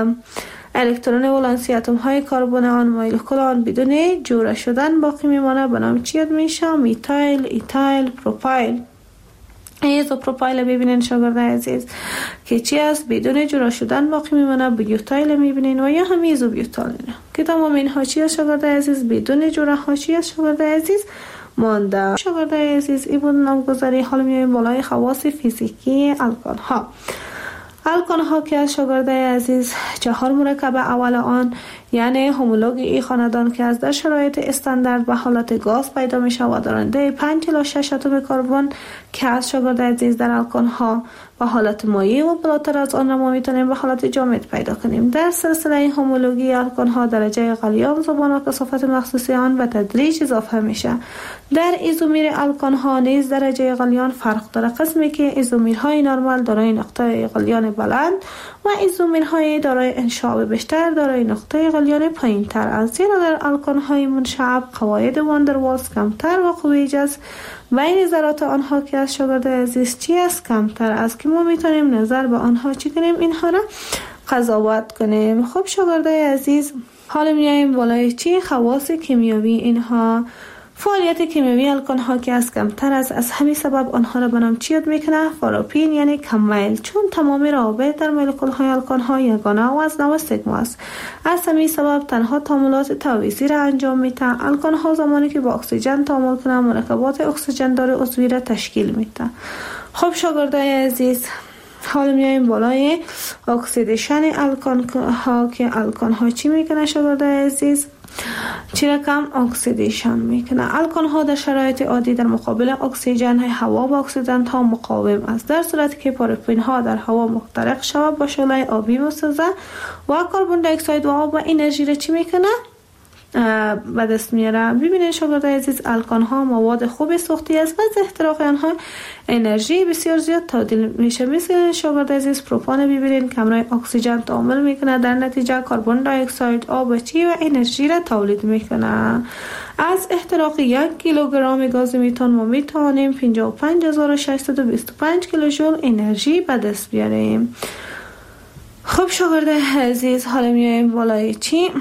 الکترون ولانسی اتم های کربن آن مولکول آن بدون جوړه شدن باقی میمانه، به نام چی یاد میشه؟ میتایل، ایتایل، پروپایل. ایزو پروپایل ببینین شاگردای عزیز که چی است؟ بدون جوړه شدن باقی میمانه. بیوتایل میبینین و یا هم ایزو بیوتایل که تمام اینها چی است شاگردای عزیز؟ بدون جوړه ها چی است شاگردای عزیز؟ مانده. شاگردای عزیز، این بود نامگذاری. حالا میایم بالای خواص فیزیکی الکان ها. الکان ها که از شاگردای عزیز 4 مرکب اول آن یعنی هومولوگ ای خاندان که از در شرایط استاندارد به حالت گاز پیدا می شود دارنده 5 الی 6 اتم کربن که از شاگردای عزیز در الکان ها به حالت مایع و بالاتر از آن ما میتونیم به حالت جامد پیدا کنیم. در سلسله هومولوژی الکان ها درجه غلیان زبان و کثافت مخصوصی آن به تدریج اضافه میشه. در ایزومیر الکان ها نیز درجه غلیان فرق داره، قسمی که ایزومیرهای نرمال دارای نقطه غلیان بلند و ایزومیرهای دارای انشعاب بیشتر دارای نقطه غلیان پایین تر است، زیرا در الکان های منشعب قواعد واندروالز کمتر و قوی جذب بین ذرات آنها که از شاگردای عزیز چی است کمتر است که ما میتونیم نظر به آنها چی کنیم؟ اینها را قضاوت کنیم. خب شاگردای عزیز، حالا میایم بالای چی؟ خواص کیمیایی اینها. فعالیت کیمیایی الکان ها که از کمتر از همین سبب آنها را به نام چی یاد میکنه؟ فاروپین یعنی کم میل، چون تمام روابط در مولکول های الکان ها یگانه و از نوع سیگما است. از همین سبب تنها تعاملات تعویضی را انجام میده. الکان ها زمانی که با اکسیژن تعامل کنند مرکبات اکسیژن دار عضوی را تشکیل میده. خب شاگردای عزیز، حالا میایم بالای اکسیدیشن الکان ها که الکان ها چی میکنه شاگردای عزیز؟ چی رقم اکسیدیشن میکنه. الکان ها در شرایط عادی در مقابل اکسیژن هوا و اکسیدنت ها مقاوم است. در صورتی که پاروپین ها در هوا محترق شود با شعله آبی مسوزه و کربن دی اکساید و آب و انرژی را چی میکنه؟ به دست میاره. ببینید شاگردای عزیز، الکان ها مواد خوب سوختی است و از احتراق آنها انرژی بسیار زیاد تبدیل میشه. مثل شاگردای عزیز پروپان ببینید کمرای اکسیژن تعامل میکنه، در نتیجه کربن دی اکساید آب چی و انرژی را تولید میکنه. از احتراق 1 کیلوگرم گاز میتان ما میتونیم 55625 کیلوژول انرژی به دست بیاریم. خب شاگردای عزیز، حالا میایم بالای چی؟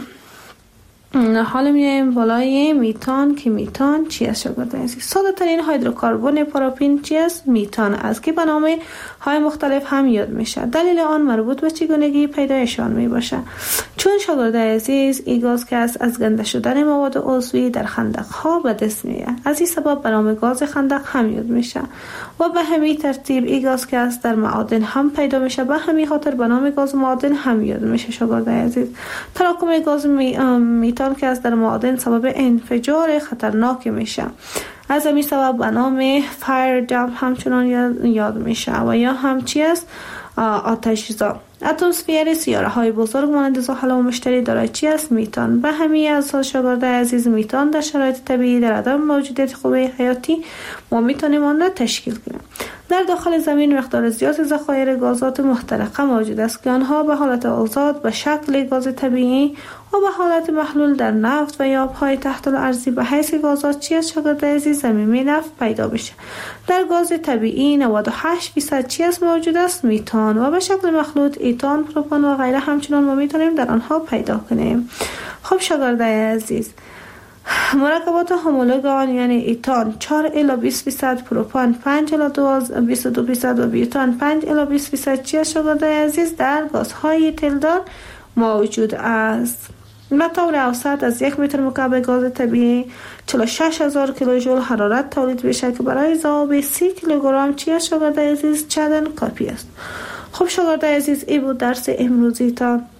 حالا میایم بالای میتان که میتان چی است شاگردان عزیز؟ ساده ترین هیدروکربن پاراپین چی است؟ میتان است که به نام های مختلف هم یاد میشه. دلیل آن مربوط به چگونگی پیدایشان می باشه. چون شاگردان عزیز این گاز که است از گنده شدن مواد عضوی در خندق ها به دست میاد. از این سبب به نام گاز خندق هم یاد میشه و به همین ترتیب این گاز که است در معادن هم پیدا میشه، به همین خاطر به نام گاز معادن هم یاد میشه شاگردان عزیز. تراکم گاز میتان که از در معادن سبب انفجار خطرناک میشه. از همین سبب به نام فایر دمپ همچنان یاد میشه و یا هم چی است؟ آتش‌زا. اتمسفر سیاره های بزرگ مانند زحل و مشتری دارای چی است؟ میتان. به همین اساس شاگردای عزیز، میتان در شرایط طبیعی در عدم موجودیت خوبه حیاتی ما میتونیم آن را تشکیل کنیم. در داخل زمین مقدار زیاد ذخایر گازات محترقه موجود است که آنها به حالت آزاد به شکل گاز طبیعی و به حالت محلول در نفت و یا آبهای تحت الارضی به حیث گازات چی است شاگردای عزیز؟ زمینی نفت پیدا بشه. در گاز طبیعی 98% چی است موجود است؟ میتان و به شکل مخلوط ایتان، پروپان و غیره همچنان ما میتونیم در آنها پیدا کنیم. خب شاگردای عزیز، مرکبات همولوگ آن یعنی ایتان 4 الی 20%، پروپان 5 الی 22% و بیوتان 5 الی 20% چی است شاگردای عزیز؟ در گازهای تلدار موجود است. به طور اوسط از 1 متر مکعب گاز طبیعی 46000 کیلوژول حرارت تولید میشه که برای ذوب 30 کیلوگرم چی است شاگردای عزیز؟ چندان کافی است. خب شاگردای عزیز، این بود درس امروزی.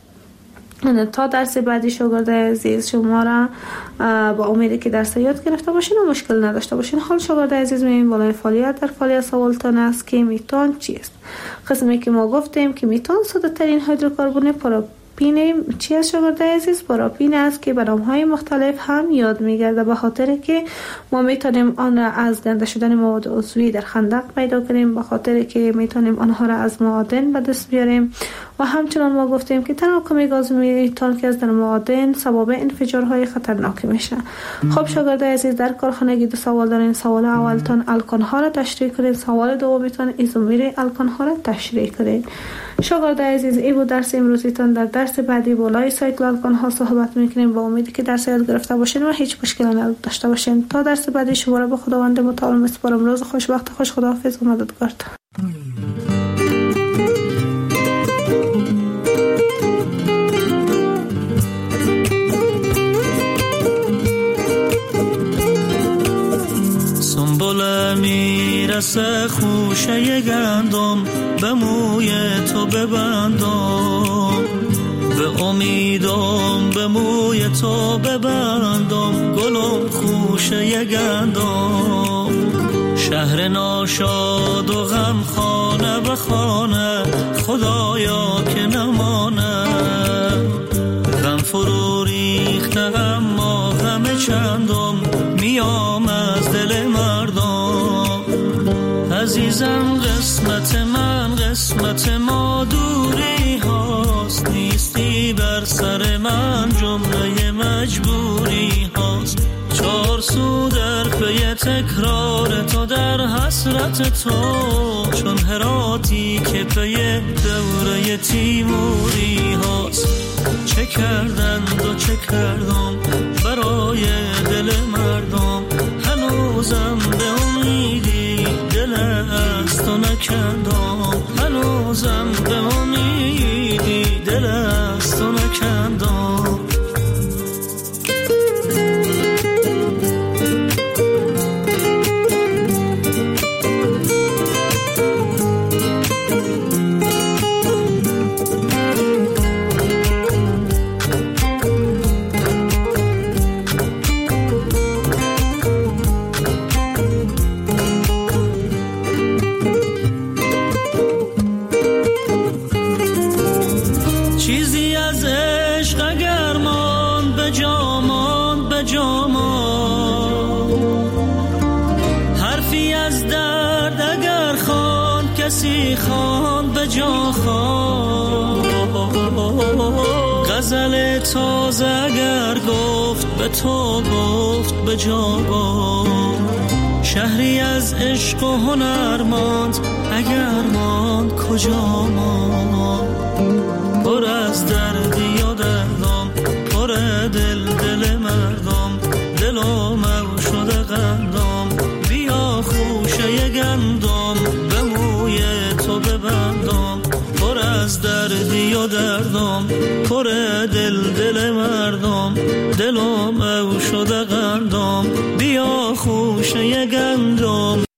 تا درس بعدی شاگردای عزیز شما را با امیدی که درس یاد گرفته باشین و مشکل نداشته باشین. حال شاگردای عزیز میایم بالای فعالیت. در فعالیت سوالتان است که میتان چیست؟ قسمی که ما گفتیم که میتان ساده ترین هیدروکربن پاراپین چی است شاگردای عزیز؟ پاراپین است که به نام‌های مختلف هم یاد میگرده، به خاطر که ما میتونیم آن را از گنده شدن مواد عضوی در خندق پیدا کنیم، به خاطر که میتونیم آنها را از معادن به دست بیاریم و همچنان ما گفتیم که تراکم گاز میتان که از در معادن سبب انفجارهای خطرناک میشه. خب شاگردای عزیز، در کارخانگی 2 سوال دارین. سوال اولتان الکان ها را تشریح کنید، سوال دومیتان ایزومر الکان ها را تشریح کنید. شاگردای عزیز، این بود درس امروزیتان. در درس بعدی بالای سایکل الکان ها صحبت میکنیم. با امیدی که درس یاد گرفته باشین و هیچ مشکلی نداشته باشین. تا درس بعدی شما را به خداوند متعال میسپارم. روز خوش، وقت خوش، خداحافظ و مددگار. سنبله میرسه خوشه گندم، به موی تو ببندم، به امیدم به موی تو ببندم، گلم خوشه گندم. شهر ناشاد و غم خانه به خانه، خدایا که نمانه. غم فرو ریخته اما غم چندم، میام از دل مردم. عزیزم قسمت من قسمت ما دوری هاست، نیستی بر سر من جمله مجبوری هاست. چار سو در پی تکرار تو در حسرت تو، چون هراتی که پی دوره تیموری هاست. چه کردند و چه کردم برای دل مردم، هنوزم به امیدی دل از تو نکندم، هنوزم به امیدی دل از تو نکندم. خان به جا خان، غزل تازه اگر گفت به تو گفت به جا گفت. شهری از عشق و هنر ماند اگر ماند کجا ماند. پر از دردی و دردم، پر دل مردم، دلم او شده قندم. بیا خوشه گندم به موی تو ببندم، پر از دردی و دردم، پر دل مردم، دلم او شده قندم. بیا خوشه گندم.